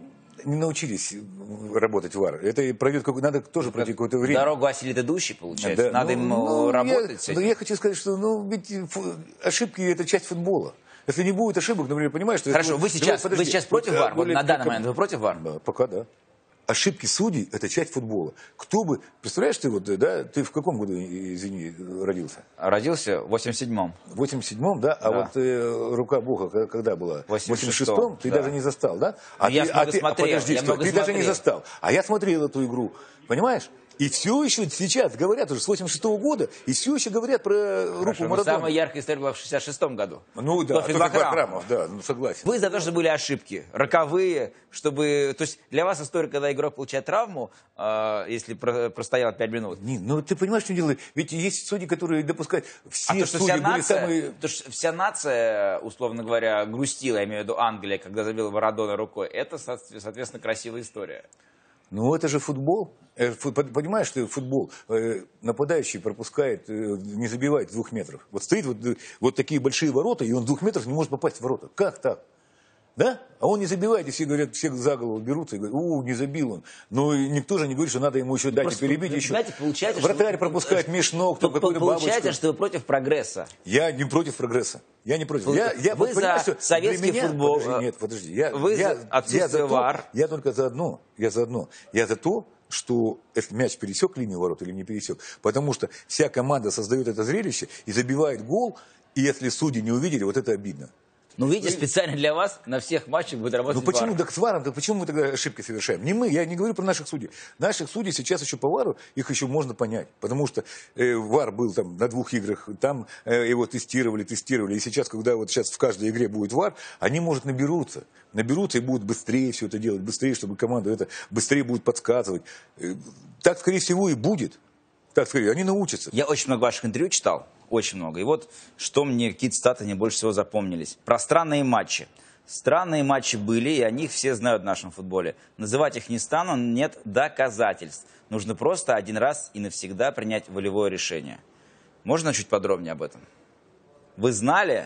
Speaker 3: не научились работать в ВАР. Это надо тоже пройти какое-то время.
Speaker 1: Дорогу осилит идущий, получается.
Speaker 3: Да,
Speaker 1: Надо им работать с этим.
Speaker 3: Я хочу сказать, что ведь ошибки – это часть футбола. Если не будет ошибок, например, понимаешь, что...
Speaker 1: Хорошо, вы сейчас против ВАР? Вот на данный момент вы против ВАР?
Speaker 3: Да, пока да. Ошибки судей – это часть футбола. Представляешь, ты в каком году, извини, родился?
Speaker 1: Родился в 87-м.
Speaker 3: В 87-м, да? А
Speaker 1: Да.
Speaker 3: вот рука Бога когда была?
Speaker 1: В 86-м,
Speaker 3: 86-м? Ты
Speaker 1: да.
Speaker 3: даже не застал, да?
Speaker 1: Я много смотрел,
Speaker 3: Подожди,
Speaker 1: я много
Speaker 3: ты даже не
Speaker 1: смотрел.
Speaker 3: застал. А я смотрел эту игру, понимаешь? И все еще сейчас говорят, уже с 86-го года, и все еще говорят про руку
Speaker 1: Хорошо, но
Speaker 3: Марадоны.
Speaker 1: самая яркая история была в 66-м году.
Speaker 3: Ну да,
Speaker 1: После
Speaker 3: только
Speaker 1: два
Speaker 3: два
Speaker 1: храма.
Speaker 3: храмов, да, согласен.
Speaker 1: Вы за то, что были ошибки, роковые, чтобы... То есть для вас история, когда игрок получает травму, если простоял 5 минут.
Speaker 3: Ты понимаешь, что дело? Ведь есть судьи, которые допускают... Все
Speaker 1: То, что
Speaker 3: судьи были самые...
Speaker 1: вся нация, условно говоря, грустила, я имею в виду Англия, когда забила Марадона рукой, это, соответственно, красивая история.
Speaker 3: Ну, это же футбол. Понимаешь, что футбол нападающий пропускает, не забивает 2 метров. Вот стоит вот такие большие ворота, и он 2 метров не может попасть в ворота. Как так? Да? А он не забивает, и все говорят, все за голову берутся и говорят, не забил он. Но никто же не говорит, что надо ему еще дать и перебить. Еще.
Speaker 1: Знаете, получается,
Speaker 3: вратарь пропускает меж ног, там какую-то бабочку.
Speaker 1: Получается, что вы против прогресса.
Speaker 3: Я не против прогресса. Я не против.
Speaker 1: Вы за советский футбол.
Speaker 3: Подожди.
Speaker 1: Вы за отсутствие ВАР.
Speaker 3: Я только за одно. Я за то, что этот мяч пересек линию ворот или не пересек. Потому что вся команда создает это зрелище и забивает гол. И если судьи не увидели, вот это обидно.
Speaker 1: Ну, видите, специально для вас на всех матчах будет работать
Speaker 3: почему
Speaker 1: ВАР.
Speaker 3: так с ВАРом, почему мы тогда ошибки совершаем? Не мы, я не говорю про наших судей. Наших судей сейчас еще по ВАРу, их еще можно понять. Потому что ВАР был там на 2 играх, там его тестировали. И сейчас, когда вот сейчас в каждой игре будет ВАР, они, может, наберутся и будут быстрее все это делать, быстрее, чтобы команда это быстрее будет подсказывать. Так, скорее всего, и будет. Так, скорее, они научатся.
Speaker 1: Я очень много ваших интервью читал, очень много. И вот что мне, какие цитаты мне больше всего запомнились. Про странные матчи. Странные матчи были, и о них все знают в нашем футболе. Называть их не стану, нет доказательств. Нужно просто один раз и навсегда принять волевое решение. Можно чуть подробнее об этом? Вы знали,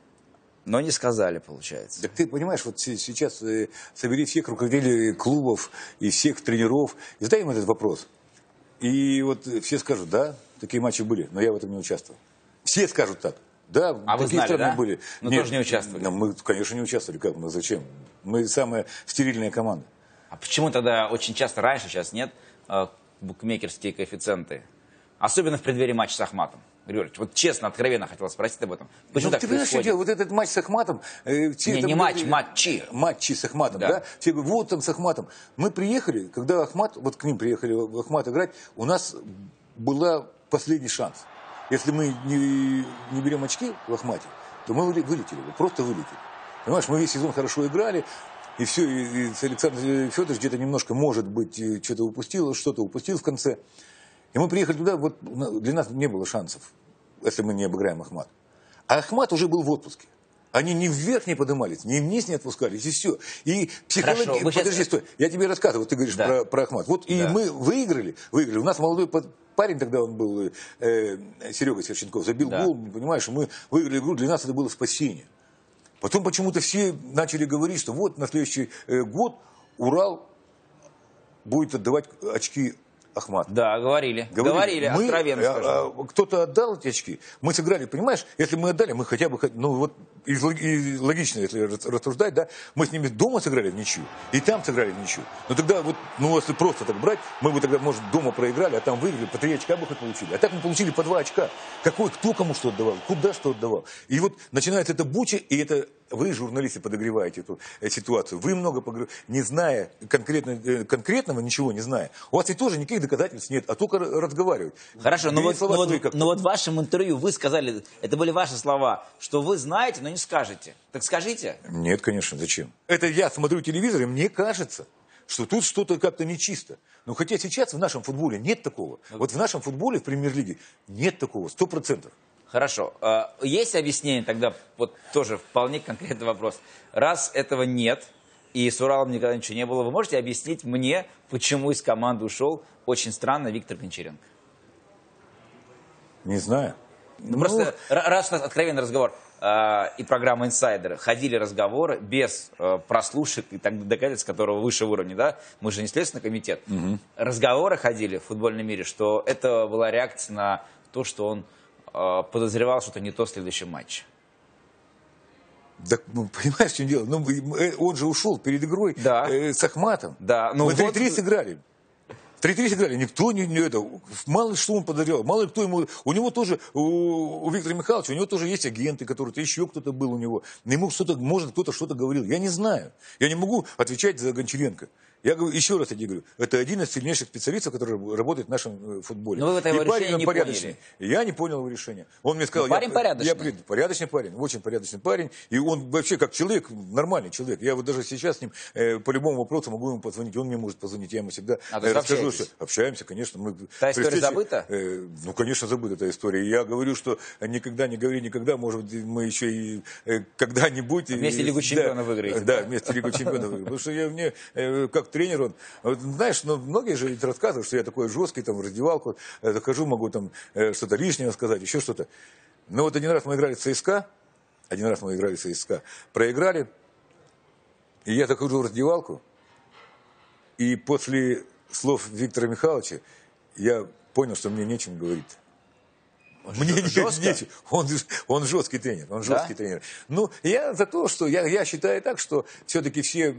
Speaker 1: но не сказали, получается.
Speaker 3: Так ты понимаешь, вот сейчас собери всех руководителей клубов и всех тренеров и задай им этот вопрос. И вот все скажут, да, такие матчи были, но я в этом не участвовал. Все скажут так. Да,
Speaker 1: А вы
Speaker 3: такие
Speaker 1: знали,
Speaker 3: страны
Speaker 1: да?
Speaker 3: были.
Speaker 1: Но
Speaker 3: Нет,
Speaker 1: тоже не участвовали.
Speaker 3: Мы, конечно, не участвовали. Как мы? Зачем? Мы самая стерильная команда.
Speaker 1: А почему тогда очень часто раньше, сейчас нет, букмекерские коэффициенты? Особенно в преддверии матча с Ахматом. Григорьевич, вот честно, откровенно хотел спросить об этом. Почему
Speaker 3: Ну,
Speaker 1: так
Speaker 3: ты понимаешь, что
Speaker 1: происходит?
Speaker 3: дело? Вот этот матч с Ахматом...
Speaker 1: Не матч, матчи.
Speaker 3: Матчи с Ахматом,
Speaker 1: Да.
Speaker 3: да? Все говорят, вот там с Ахматом. Мы приехали, когда Ахмат, вот к ним приехали в Ахмат играть, у нас был последний шанс. Если мы не берем очки в Ахмате, то мы вылетели, просто вылетели. Понимаешь, мы весь сезон хорошо играли, и все, и Александр Федорович где-то немножко, может быть, что-то упустил в конце. И мы приехали туда, вот для нас не было шансов, если мы не обыграем Ахмат. А Ахмат уже был в отпуске. Они ни вверх не поднимались, ни вниз не отпускались, и все. И психология...
Speaker 1: Хорошо,
Speaker 3: Подожди, стой. Я тебе рассказываю, ты говоришь
Speaker 1: Да.
Speaker 3: про Ахмат. Вот и мы выиграли. У нас молодой парень тогда он был, Серега Сверченков, забил гол, понимаешь, мы выиграли игру, для нас это было спасение. Потом почему-то все начали говорить, что вот на следующий год Урал будет отдавать очки Ахмат.
Speaker 1: Да, говорили, откровенно скажу.
Speaker 3: Кто-то отдал эти очки, мы сыграли, понимаешь, если мы отдали, мы хотя бы, ну вот, логично, если рассуждать, да, мы с ними дома сыграли в ничью, и там сыграли в ничью. Но тогда вот, ну если просто так брать, мы бы тогда, может, дома проиграли, а там выиграли, по 3 очка бы хоть получили. А так мы получили по 2 очка. Кто кому что отдавал, куда что отдавал. И вот начинается эта буча, и это вы, журналисты, подогреваете эту ситуацию. Вы много не зная конкретного, ничего не зная. У вас и тоже никаких доказательств нет, а только разговаривать.
Speaker 1: Хорошо, но вот в вашем интервью вы сказали, это были ваши слова, что вы знаете, но не скажете. Так скажите.
Speaker 3: Нет, конечно, зачем? Это я смотрю телевизор, и мне кажется, что тут что-то как-то нечисто. Но хотя сейчас в нашем футболе нет такого. Вот в нашем футболе, в премьер-лиге, нет такого, 100%.
Speaker 1: Хорошо. Есть объяснение тогда, вот тоже вполне конкретный вопрос. Раз этого нет, и с Уралом никогда ничего не было, вы можете объяснить мне, почему из команды ушел очень странно Виктор Гончаренко?
Speaker 3: Не знаю.
Speaker 1: Просто раз у нас откровенный разговор и программа «Инсайдеры», ходили разговоры без прослушек и так доказательств, которого выше уровня, да? Мы же не Следственный комитет. Разговоры ходили в футбольном мире, что это была реакция на то, что он подозревал что-то не то в следующем матче.
Speaker 3: Да, ну, понимаешь, в чем дело? Ну, он же ушел перед игрой с Ахматом.
Speaker 1: Да.
Speaker 3: Мы 3-3 сыграли. 3-3 сыграли. Никто мало что он подозревал. Мало кто ему... У него тоже, у Виктора Михайловича, у него тоже есть агенты, которые-то, еще кто-то был у него. Ему может, кто-то что-то говорил. Я не знаю. Я не могу отвечать за Гончаренко. Я говорю, еще раз я тебе говорю, это один из сильнейших специалистов, который работает в нашем футболе.
Speaker 1: Но вы это его решение не поняли.
Speaker 3: Я не понял его решения. Он мне сказал,
Speaker 1: парень порядочный.
Speaker 3: Порядочный парень, очень порядочный парень. И он вообще как человек, нормальный человек. Я вот даже сейчас с ним по любому вопросу могу ему позвонить. Он мне может позвонить, я ему всегда расскажу. Что общаемся, конечно.
Speaker 1: Та история забыта?
Speaker 3: Ну, конечно, забыта эта история. Я говорю, что никогда не говори никогда. Может быть, мы еще и когда-нибудь...
Speaker 1: Вместе Лигу Чемпионов выиграете.
Speaker 3: Да, вместе Лигу Чемпионов выиграем. Потому что мне как тренер, он, вот, знаешь, ну, многие же ведь рассказывают, что я такой жесткий, там, в раздевалку захожу, могу там что-то лишнее сказать, еще что-то. Но вот один раз мы играли в ЦСКА, проиграли, и я захожу в раздевалку, и после слов Виктора Михайловича я понял, что мне нечем говорить. Мне нечем. Он жесткий тренер, Ну, я за то, что я считаю так, что все-таки все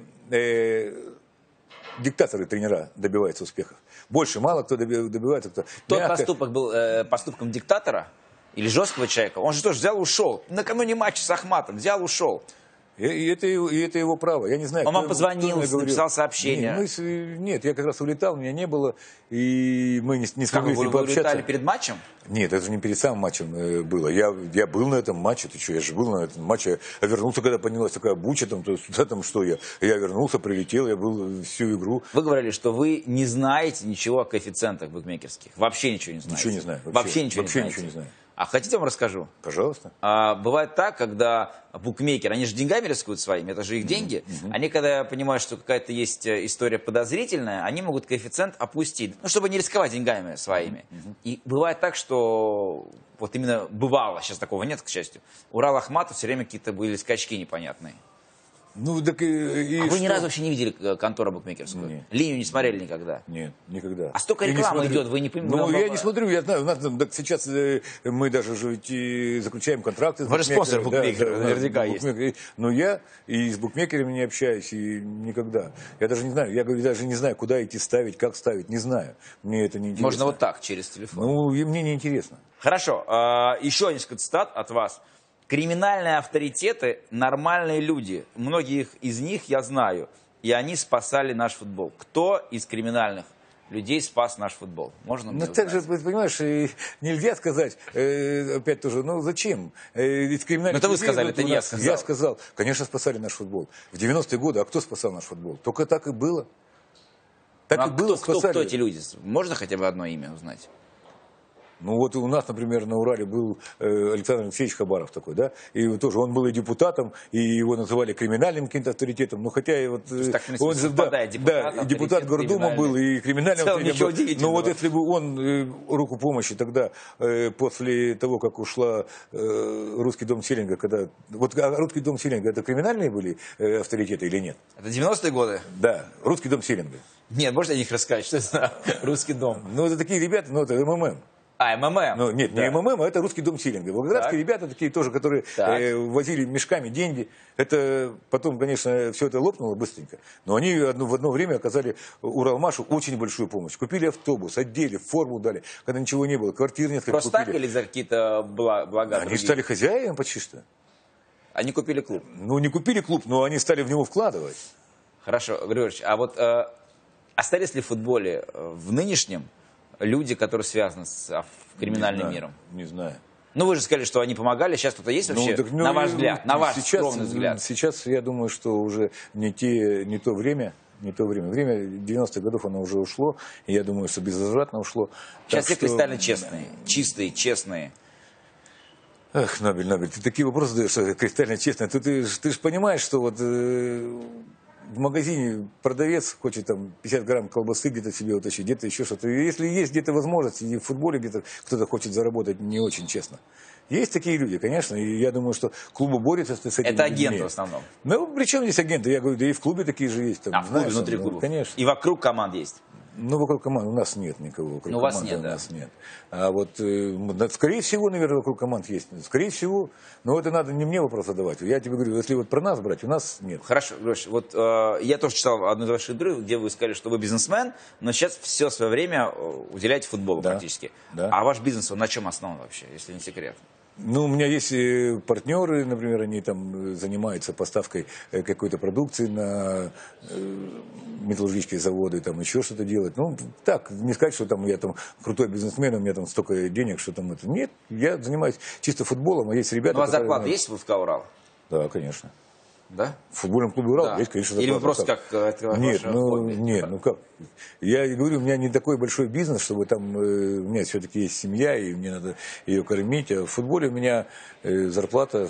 Speaker 3: диктаторы тренера добиваются успехов. Мало кто добивается.
Speaker 1: Тот поступок был поступком диктатора или жесткого человека. Он же тоже взял и ушел. Накануне матча с Ахматом взял, ушел.
Speaker 3: И это его право. Я не знаю,
Speaker 1: он вам позвонил, написал сообщение.
Speaker 3: Нет, я как раз улетал, меня не было, и мы не смогли с ним пообщаться.
Speaker 1: Вы улетали перед матчем?
Speaker 3: Нет, это же не перед самым матчем было. Я был на этом матче, я же был на этом матче. Я вернулся, когда поднялась такая буча, что я вернулся, прилетел, я был всю игру.
Speaker 1: Вы говорили, что вы не знаете ничего о коэффициентах букмекерских. Вообще ничего не знаете?
Speaker 3: Ничего не знаю.
Speaker 1: Вообще ничего не знаю. А хотите, я вам расскажу?
Speaker 3: Пожалуйста.
Speaker 1: Бывает так, когда букмекеры, они же деньгами рискуют своими, это же их деньги. Они, когда понимают, что какая-то есть история подозрительная, они могут коэффициент опустить, чтобы не рисковать деньгами своими. И бывает так, что вот именно бывало, сейчас такого нет, к счастью, Урал Ахматов все время какие-то были скачки непонятные.
Speaker 3: Ну, так и
Speaker 1: А вы ни
Speaker 3: что?
Speaker 1: разу вообще не видели контору букмекерскую?
Speaker 3: Нет.
Speaker 1: Линию не смотрели никогда?
Speaker 3: Нет, никогда.
Speaker 1: А столько
Speaker 3: Я не
Speaker 1: рекламы
Speaker 3: смотрю.
Speaker 1: идет, вы не понимаете?
Speaker 3: Ну, я не смотрю, я знаю, у нас там, так сейчас мы даже же ведь и заключаем контракты с
Speaker 1: Вы же спонсор
Speaker 3: букмекерами.
Speaker 1: букмекера,
Speaker 3: у нас
Speaker 1: наверняка есть.
Speaker 3: букмекеры. Но я и с букмекерами не общаюсь, и никогда. Я даже не знаю, я говорю, даже не знаю, куда идти ставить, как ставить, не знаю. Мне это не интересно.
Speaker 1: Можно вот так, через телефон.
Speaker 3: Ну, и мне не интересно.
Speaker 1: Хорошо, еще несколько цитат от вас. Криминальные авторитеты – нормальные люди. Многих из них я знаю, и они спасали наш футбол. Кто из криминальных людей спас наш футбол? Можно мне
Speaker 3: Ну, так же,
Speaker 1: узнать?
Speaker 3: понимаешь, нельзя сказать, опять тоже, ну, зачем? Из криминальных
Speaker 1: Ну, это вы
Speaker 3: людей,
Speaker 1: сказали,
Speaker 3: вот
Speaker 1: это
Speaker 3: у
Speaker 1: не я
Speaker 3: нас-
Speaker 1: сказал.
Speaker 3: Я сказал, конечно, спасали наш футбол. В 90-е годы, а кто спасал наш футбол? Только так и было. Так
Speaker 1: Ну, а
Speaker 3: и было,
Speaker 1: кто
Speaker 3: спасали.
Speaker 1: эти люди? Можно хотя бы одно имя узнать?
Speaker 3: Ну вот у нас, например, на Урале был Александр Алексеевич Хабаров такой, да, и вот тоже он был и депутатом, и его называли криминальным каким-то авторитетом, но хотя и вот
Speaker 1: есть так, в принципе,
Speaker 3: он же,
Speaker 1: совпадает, депутат,
Speaker 3: да, и депутат
Speaker 1: авторитет
Speaker 3: Гордума был,
Speaker 1: криминальный.
Speaker 3: и криминальным
Speaker 1: В целом
Speaker 3: авторитетом
Speaker 1: ничего
Speaker 3: был.
Speaker 1: удивительного.
Speaker 3: Но вот если бы он руку помощи тогда, после того, как ушла Русский дом Селлинга, когда, вот Русский дом Селлинга, это криминальные были авторитеты или нет?
Speaker 1: Это 90-е годы?
Speaker 3: Да, Русский дом Селлинга.
Speaker 1: Нет, можно о них рассказать, что это русский дом?
Speaker 3: Ну это такие ребята, ну это МММ.
Speaker 1: А, МММ.
Speaker 3: Ну, нет,
Speaker 1: Да.
Speaker 3: не МММ, а это Русский дом Селлинга. Волгоградские ребята такие тоже, которые
Speaker 1: Так.
Speaker 3: возили мешками деньги. Это потом, конечно, все это лопнуло быстренько. Но они в одно время оказали Уралмашу очень большую помощь. Купили автобус, одели, форму дали, когда ничего не было. Квартир несколько
Speaker 1: Просто
Speaker 3: купили.
Speaker 1: так или за какие-то блага
Speaker 3: Они
Speaker 1: другие?
Speaker 3: стали хозяевами почти что.
Speaker 1: Они купили клуб.
Speaker 3: Ну, не купили клуб, но они стали в него вкладывать.
Speaker 1: Хорошо, Григорьевич, а вот остались ли в футболе в нынешнем люди, которые связаны с криминальным
Speaker 3: Не знаю,
Speaker 1: миром?
Speaker 3: Не знаю.
Speaker 1: Ну, вы же сказали, что они помогали. Сейчас кто-то есть вообще,
Speaker 3: так,
Speaker 1: на ваш взгляд, на ваш
Speaker 3: сейчас,
Speaker 1: скромный взгляд?
Speaker 3: Сейчас, я думаю, что уже не то время. Не то время. Время 90-х годов оно уже ушло. И я думаю, что безвозвратно ушло.
Speaker 1: Сейчас
Speaker 3: Так
Speaker 1: все кристально честные, чистые, честные.
Speaker 3: Эх, Нобель, ты такие вопросы даешь, что кристально честно. Ты ж понимаешь, что вот в магазине продавец хочет там 50 грамм колбасы где-то себе утащить, где-то еще что-то. И если есть где-то возможность, и в футболе где-то кто-то хочет заработать не очень честно. Есть такие люди, конечно, и я думаю, что клубы борются с этим.
Speaker 1: Это агенты в основном.
Speaker 3: Ну, при чем здесь агенты? Я говорю, да и в клубе такие же есть. Там,
Speaker 1: А в клубе,
Speaker 3: знаешь,
Speaker 1: внутри
Speaker 3: ну,
Speaker 1: клубов?
Speaker 3: Конечно.
Speaker 1: И вокруг команд есть?
Speaker 3: Ну, вокруг команд у нас нет никого. Вокруг
Speaker 1: Ну, у вас
Speaker 3: команды
Speaker 1: нет,
Speaker 3: у
Speaker 1: да.
Speaker 3: нас нет. А вот, скорее всего, наверное, вокруг команд есть. Скорее всего. Но это надо не мне вопрос задавать. Я тебе говорю, если вот про нас брать, у нас нет.
Speaker 1: Хорошо, Григорьевич, вот я тоже читал одну из ваших интервью, где вы сказали, что вы бизнесмен, но сейчас все свое время уделяете футболу
Speaker 3: Да,
Speaker 1: практически.
Speaker 3: да.
Speaker 1: А ваш бизнес, он на чем основан вообще, если не секрет?
Speaker 3: Ну, у меня есть партнеры, например, они там занимаются поставкой какой-то продукции на металлургические заводы, там еще что-то делать. Ну, так, не сказать, что там я там крутой бизнесмен, у меня там столько денег, что там это. Нет, я занимаюсь чисто футболом, а есть ребята,
Speaker 1: Ну, у вас
Speaker 3: которые-
Speaker 1: зарплата есть в ФК «Урал»?
Speaker 3: Да, конечно.
Speaker 1: Да?
Speaker 3: В футбольном клубе «Урал»
Speaker 1: Да.
Speaker 3: есть, конечно,
Speaker 1: Или вы
Speaker 3: зарплата.
Speaker 1: просто как это
Speaker 3: Нет,
Speaker 1: ваше
Speaker 3: ну,
Speaker 1: хобби?
Speaker 3: нет, ну как? Я и говорю, у меня не такой большой бизнес, чтобы там, у меня все-таки есть семья, и мне надо ее кормить. А в футболе у меня зарплата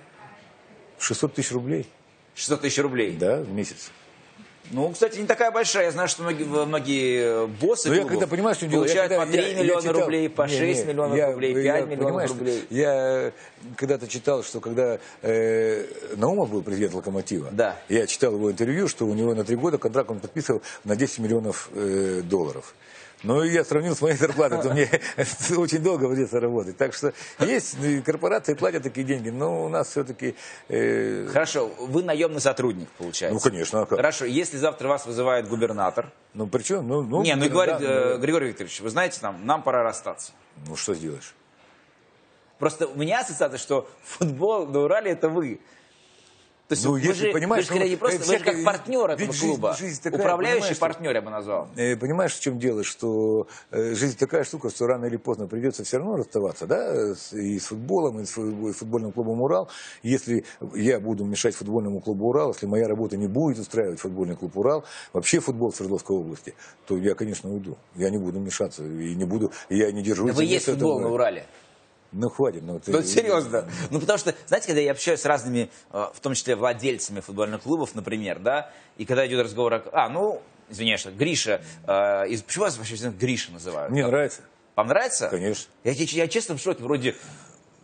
Speaker 3: 600 тысяч рублей,
Speaker 1: 600 тысяч рублей.
Speaker 3: да, в месяц.
Speaker 1: Ну, кстати, не такая большая. Я знаю, что многие боссы
Speaker 3: Но я
Speaker 1: клубов
Speaker 3: когда, понимаешь, что дело,
Speaker 1: получают
Speaker 3: я
Speaker 1: по 3 миллиона рублей, по 6 миллионов рублей, 5 миллионов
Speaker 3: понимаешь,
Speaker 1: рублей.
Speaker 3: Я когда-то читал, что когда Наумов был президент «Локомотива»,
Speaker 1: Да.
Speaker 3: я читал его интервью, что у него на 3 года контракт он подписывал на 10 миллионов долларов. Ну, и я сравнил с моей зарплатой, то мне очень долго придется работать. Так что есть, корпорации платят такие деньги, но у нас все-таки...
Speaker 1: Хорошо, вы наемный сотрудник, получается.
Speaker 3: Ну, конечно, а как?
Speaker 1: Хорошо, если завтра вас вызывает губернатор.
Speaker 3: Ну, причем... Ну,
Speaker 1: Не, ну и
Speaker 3: да,
Speaker 1: говорит,
Speaker 3: да,
Speaker 1: Григорий Викторович, вы знаете, нам пора расстаться.
Speaker 3: ну, что сделаешь?
Speaker 1: Просто у меня ассоциация, что футбол на Урале это вы. То есть
Speaker 3: Ну,
Speaker 1: вы
Speaker 3: если,
Speaker 1: же,
Speaker 3: понимаешь,
Speaker 1: вы же, не
Speaker 3: ну,
Speaker 1: просто, вы же как
Speaker 3: всякое-
Speaker 1: партнер этого
Speaker 3: ведь жизнь-
Speaker 1: клуба.
Speaker 3: жизнь такая,
Speaker 1: Управляющий
Speaker 3: понимаешь,
Speaker 1: партнер, я бы назвал.
Speaker 3: Понимаешь, в чем дело, что жизнь такая штука, что рано или поздно придется все равно расставаться, да, и с футболом, и с футбольным клубом «Урал». Если я буду мешать футбольному клубу «Урал», если моя работа не будет устраивать футбольный клуб «Урал», вообще футбол в Свердловской области, то я, конечно, уйду. Я не буду мешаться, и не буду, я не держусь.
Speaker 1: Да вы есть футбол на Урале.
Speaker 3: Ну, хватит. Ну, ты...
Speaker 1: Ну, серьезно. Ну, потому что, знаете, когда я общаюсь с разными, в том числе владельцами футбольных клубов, например, да, и когда идет разговор извиняюсь, Гриша, почему вас вообще Гриша называют?
Speaker 3: Мне нравится.
Speaker 1: Вам нравится?
Speaker 3: Конечно.
Speaker 1: Я честно в шоке, вроде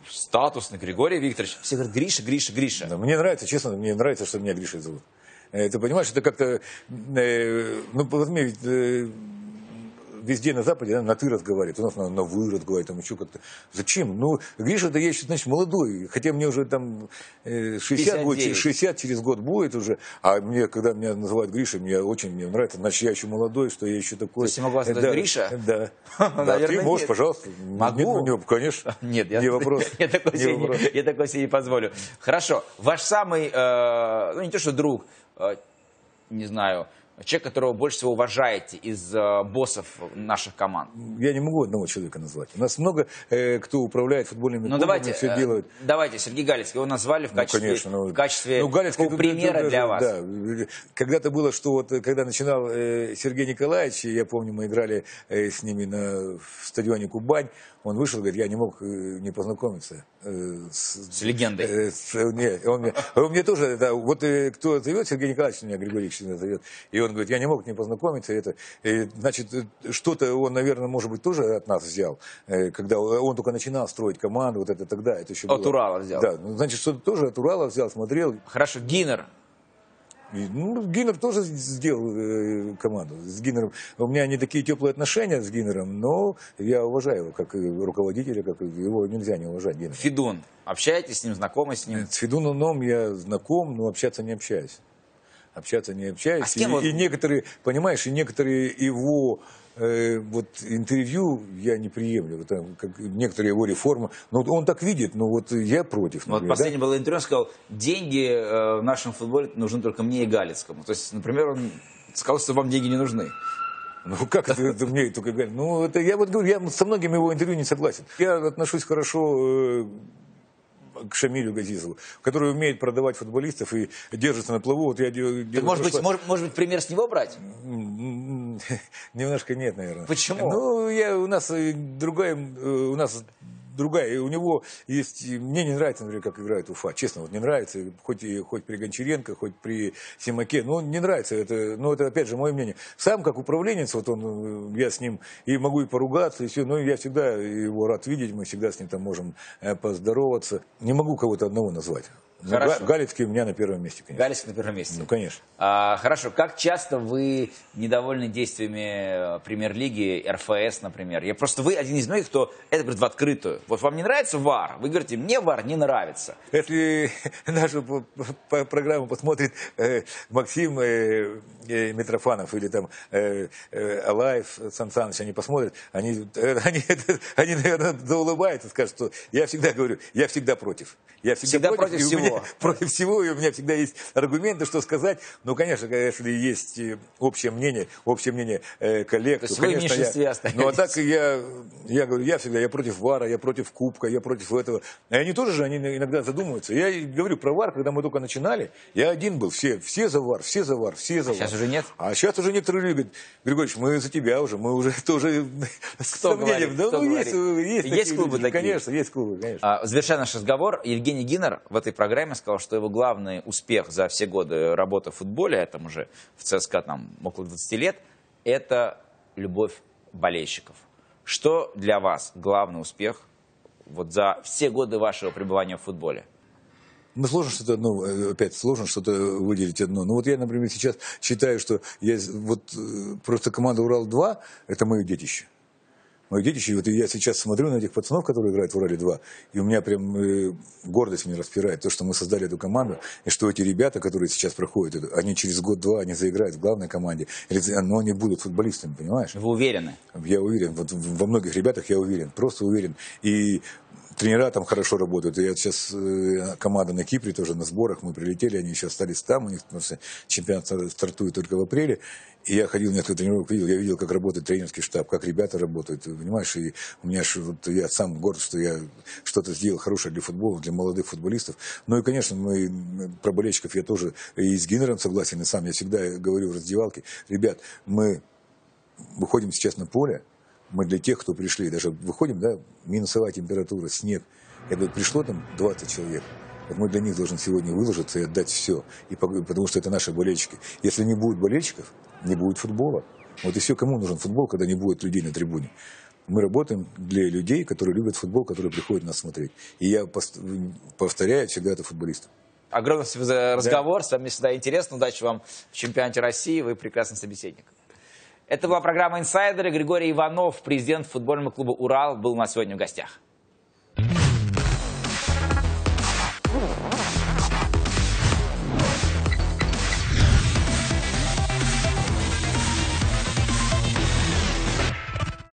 Speaker 1: статусный Григорий Викторович. Все говорят, Гриша, Гриша, Гриша.
Speaker 3: Да, мне нравится, честно, мне нравится, что меня Гришей зовут. Ты понимаешь, это как-то, ну, возьми, ведь, везде на Западе, да, на «ты» разговаривают, у нас на «вы» разговаривают, там еще как-то. Зачем? Ну, Гриша, да я еще, значит, молодой, хотя мне уже там 60 будет, 60 через год будет уже, а мне, когда меня называют Гришей, мне нравится, значит, я еще молодой, что я еще такой.
Speaker 1: То есть я могу вас назвать Гриша?
Speaker 3: Да.
Speaker 1: Наверное,
Speaker 3: ты можешь, пожалуйста.
Speaker 1: Могу?
Speaker 3: Нет, конечно.
Speaker 1: Нет,
Speaker 3: не вопрос.
Speaker 1: Я такой себе не позволю. Хорошо, ваш самый, ну не то что друг, не знаю, человек, которого больше всего уважаете из боссов наших команд?
Speaker 3: Я не могу одного человека назвать. У нас много, кто управляет футбольными клубами, все делают.
Speaker 1: Давайте, Сергей Галицкий, его назвали в качестве,
Speaker 3: конечно,
Speaker 1: в качестве
Speaker 3: Галицкий,
Speaker 1: примера для вас.
Speaker 3: Да. Когда-то было, что вот, когда начинал Сергей Николаевич, я помню, мы играли с ними на стадионе Кубань, он вышел, говорит, я не мог не познакомиться
Speaker 1: с легендой.
Speaker 3: Он мне тоже, да, вот кто зовет, Сергей Николаевич меня, Григорий Викторович зовет, и он говорит, я не мог не познакомиться, значит, что-то он, наверное, может быть, тоже от нас взял, когда он только начинал строить команду, вот это тогда, это еще было.
Speaker 1: От Урала взял.
Speaker 3: Да, значит, что-то тоже от Урала взял, смотрел.
Speaker 1: Хорошо, Гиннер.
Speaker 3: Гиннер тоже сделал команду. С Гиннером. У меня не такие теплые отношения с Гиннером, но я уважаю его как руководителя, как его нельзя не уважать. Гиннера.
Speaker 1: Федун. Общаетесь с ним, знакомы с ним?
Speaker 3: С Федуном я знаком, но общаться не общаюсь. Общаться не общаюсь.
Speaker 1: А с кем
Speaker 3: и некоторые, понимаешь, и некоторые его вот интервью я не приемлю. Вот, как некоторые его реформы. Но он так видит, но вот я против.
Speaker 1: Например, вот последнее было интервью, он сказал, деньги в нашем футболе нужны только мне и Галицкому. То есть, например, он сказал, что вам деньги не нужны.
Speaker 3: Ну как это мне только говорят? Ну, это я вот говорю, я со многими его интервью не согласен. Я отношусь хорошо к Шамилю Газизову, который умеет продавать футболистов и держится на плаву. Вот я
Speaker 1: может быть, пример с него брать?
Speaker 3: Немножко нет, наверное.
Speaker 1: Почему?
Speaker 3: Ну, у нас другая. И у него есть... Мне не нравится, например, как играет Уфа. Честно, вот не нравится. Хоть при Гончаренко, хоть при Симаке. Но не нравится. Это опять же, мое мнение. Сам, как управленец, вот я с ним и могу и поругаться, и все. Но я всегда его рад видеть. Мы всегда с ним там можем поздороваться. Не могу кого-то одного назвать. Галицкий у меня на первом месте, конечно.
Speaker 1: Галицкий на первом месте.
Speaker 3: Ну, конечно.
Speaker 1: Хорошо. Как часто вы недовольны действиями Премьер-лиги, РФС, например? Вы один из многих, кто это говорит в открытую. Вот вам не нравится ВАР? Вы говорите, мне ВАР не нравится.
Speaker 3: Если нашу программу посмотрит Максим Митрофанов или там Алаев Сан Саныч, они посмотрят, они, наверное, заулыбаются и скажут, что я всегда говорю, я всегда против. Я всегда
Speaker 1: против всего.
Speaker 3: Против всего, и у меня всегда есть аргументы, что сказать. Ну, конечно, если есть общее мнение коллег.
Speaker 1: То есть вы в меньшинстве остаетесь.
Speaker 3: Ну, а так я говорю, я против ВАРа, я против Кубка, я против этого. И они тоже они иногда задумываются. Я говорю про ВАР, когда мы только начинали, я один был, все за ВАР, все за ВАР, все за ВАР.
Speaker 1: Сейчас уже нет?
Speaker 3: А сейчас уже некоторые говорят, Григорьевич, мы за тебя уже, мы уже тоже с сомнением. Да,
Speaker 1: есть клубы такие?
Speaker 3: Конечно, есть клубы, конечно.
Speaker 1: Завершая наш разговор, Евгений Гиннер в этой программе сказал, что его главный успех за все годы работы в футболе, а там уже в ЦСКА там около 20 лет, это любовь болельщиков. Что для вас главный успех вот за все годы вашего пребывания в футболе?
Speaker 3: Ну, сложно что-то выделить одно. Ну, вот я, например, сейчас считаю, что просто команда «Урал-2» – это мое детище. Мое детище, и вот я сейчас смотрю на этих пацанов, которые играют в «Урале-2», и у меня прям гордость меня распирает, то, что мы создали эту команду, и что эти ребята, которые сейчас проходят, они через год-два, они заиграют в главной команде, но они будут футболистами, понимаешь?
Speaker 1: Вы уверены?
Speaker 3: Я уверен, вот во многих ребятах я уверен, просто уверен. И тренера там хорошо работают. Я сейчас команда на Кипре тоже на сборах. Мы прилетели, они еще остались там. У них чемпионат стартует только в апреле. И я ходил несколько тренировок, я видел, как работает тренерский штаб, как ребята работают, понимаешь, и у меня я сам горд, что я что-то сделал хорошее для футбола, для молодых футболистов. Ну и, конечно, про болельщиков я тоже и с Гиннером согласен, и сам я всегда говорю в раздевалке, ребят, мы выходим сейчас на поле, мы для тех, кто пришли, даже выходим, да, минусовая температура, снег, я говорю, пришло там 20 человек. Вот мы для них должны сегодня выложиться и отдать все. Потому что это наши болельщики. Если не будет болельщиков, не будет футбола. Вот и все, кому нужен футбол, когда не будет людей на трибуне. Мы работаем для людей, которые любят футбол, которые приходят нас смотреть. И я повторяю всегда это футболистам.
Speaker 1: Огромное спасибо за разговор. С вами всегда интересно. Удачи вам в чемпионате России. Вы прекрасный собеседник. Это была программа «Инсайдеры». Григорий Иванов, президент футбольного клуба «Урал», был у нас сегодня в гостях.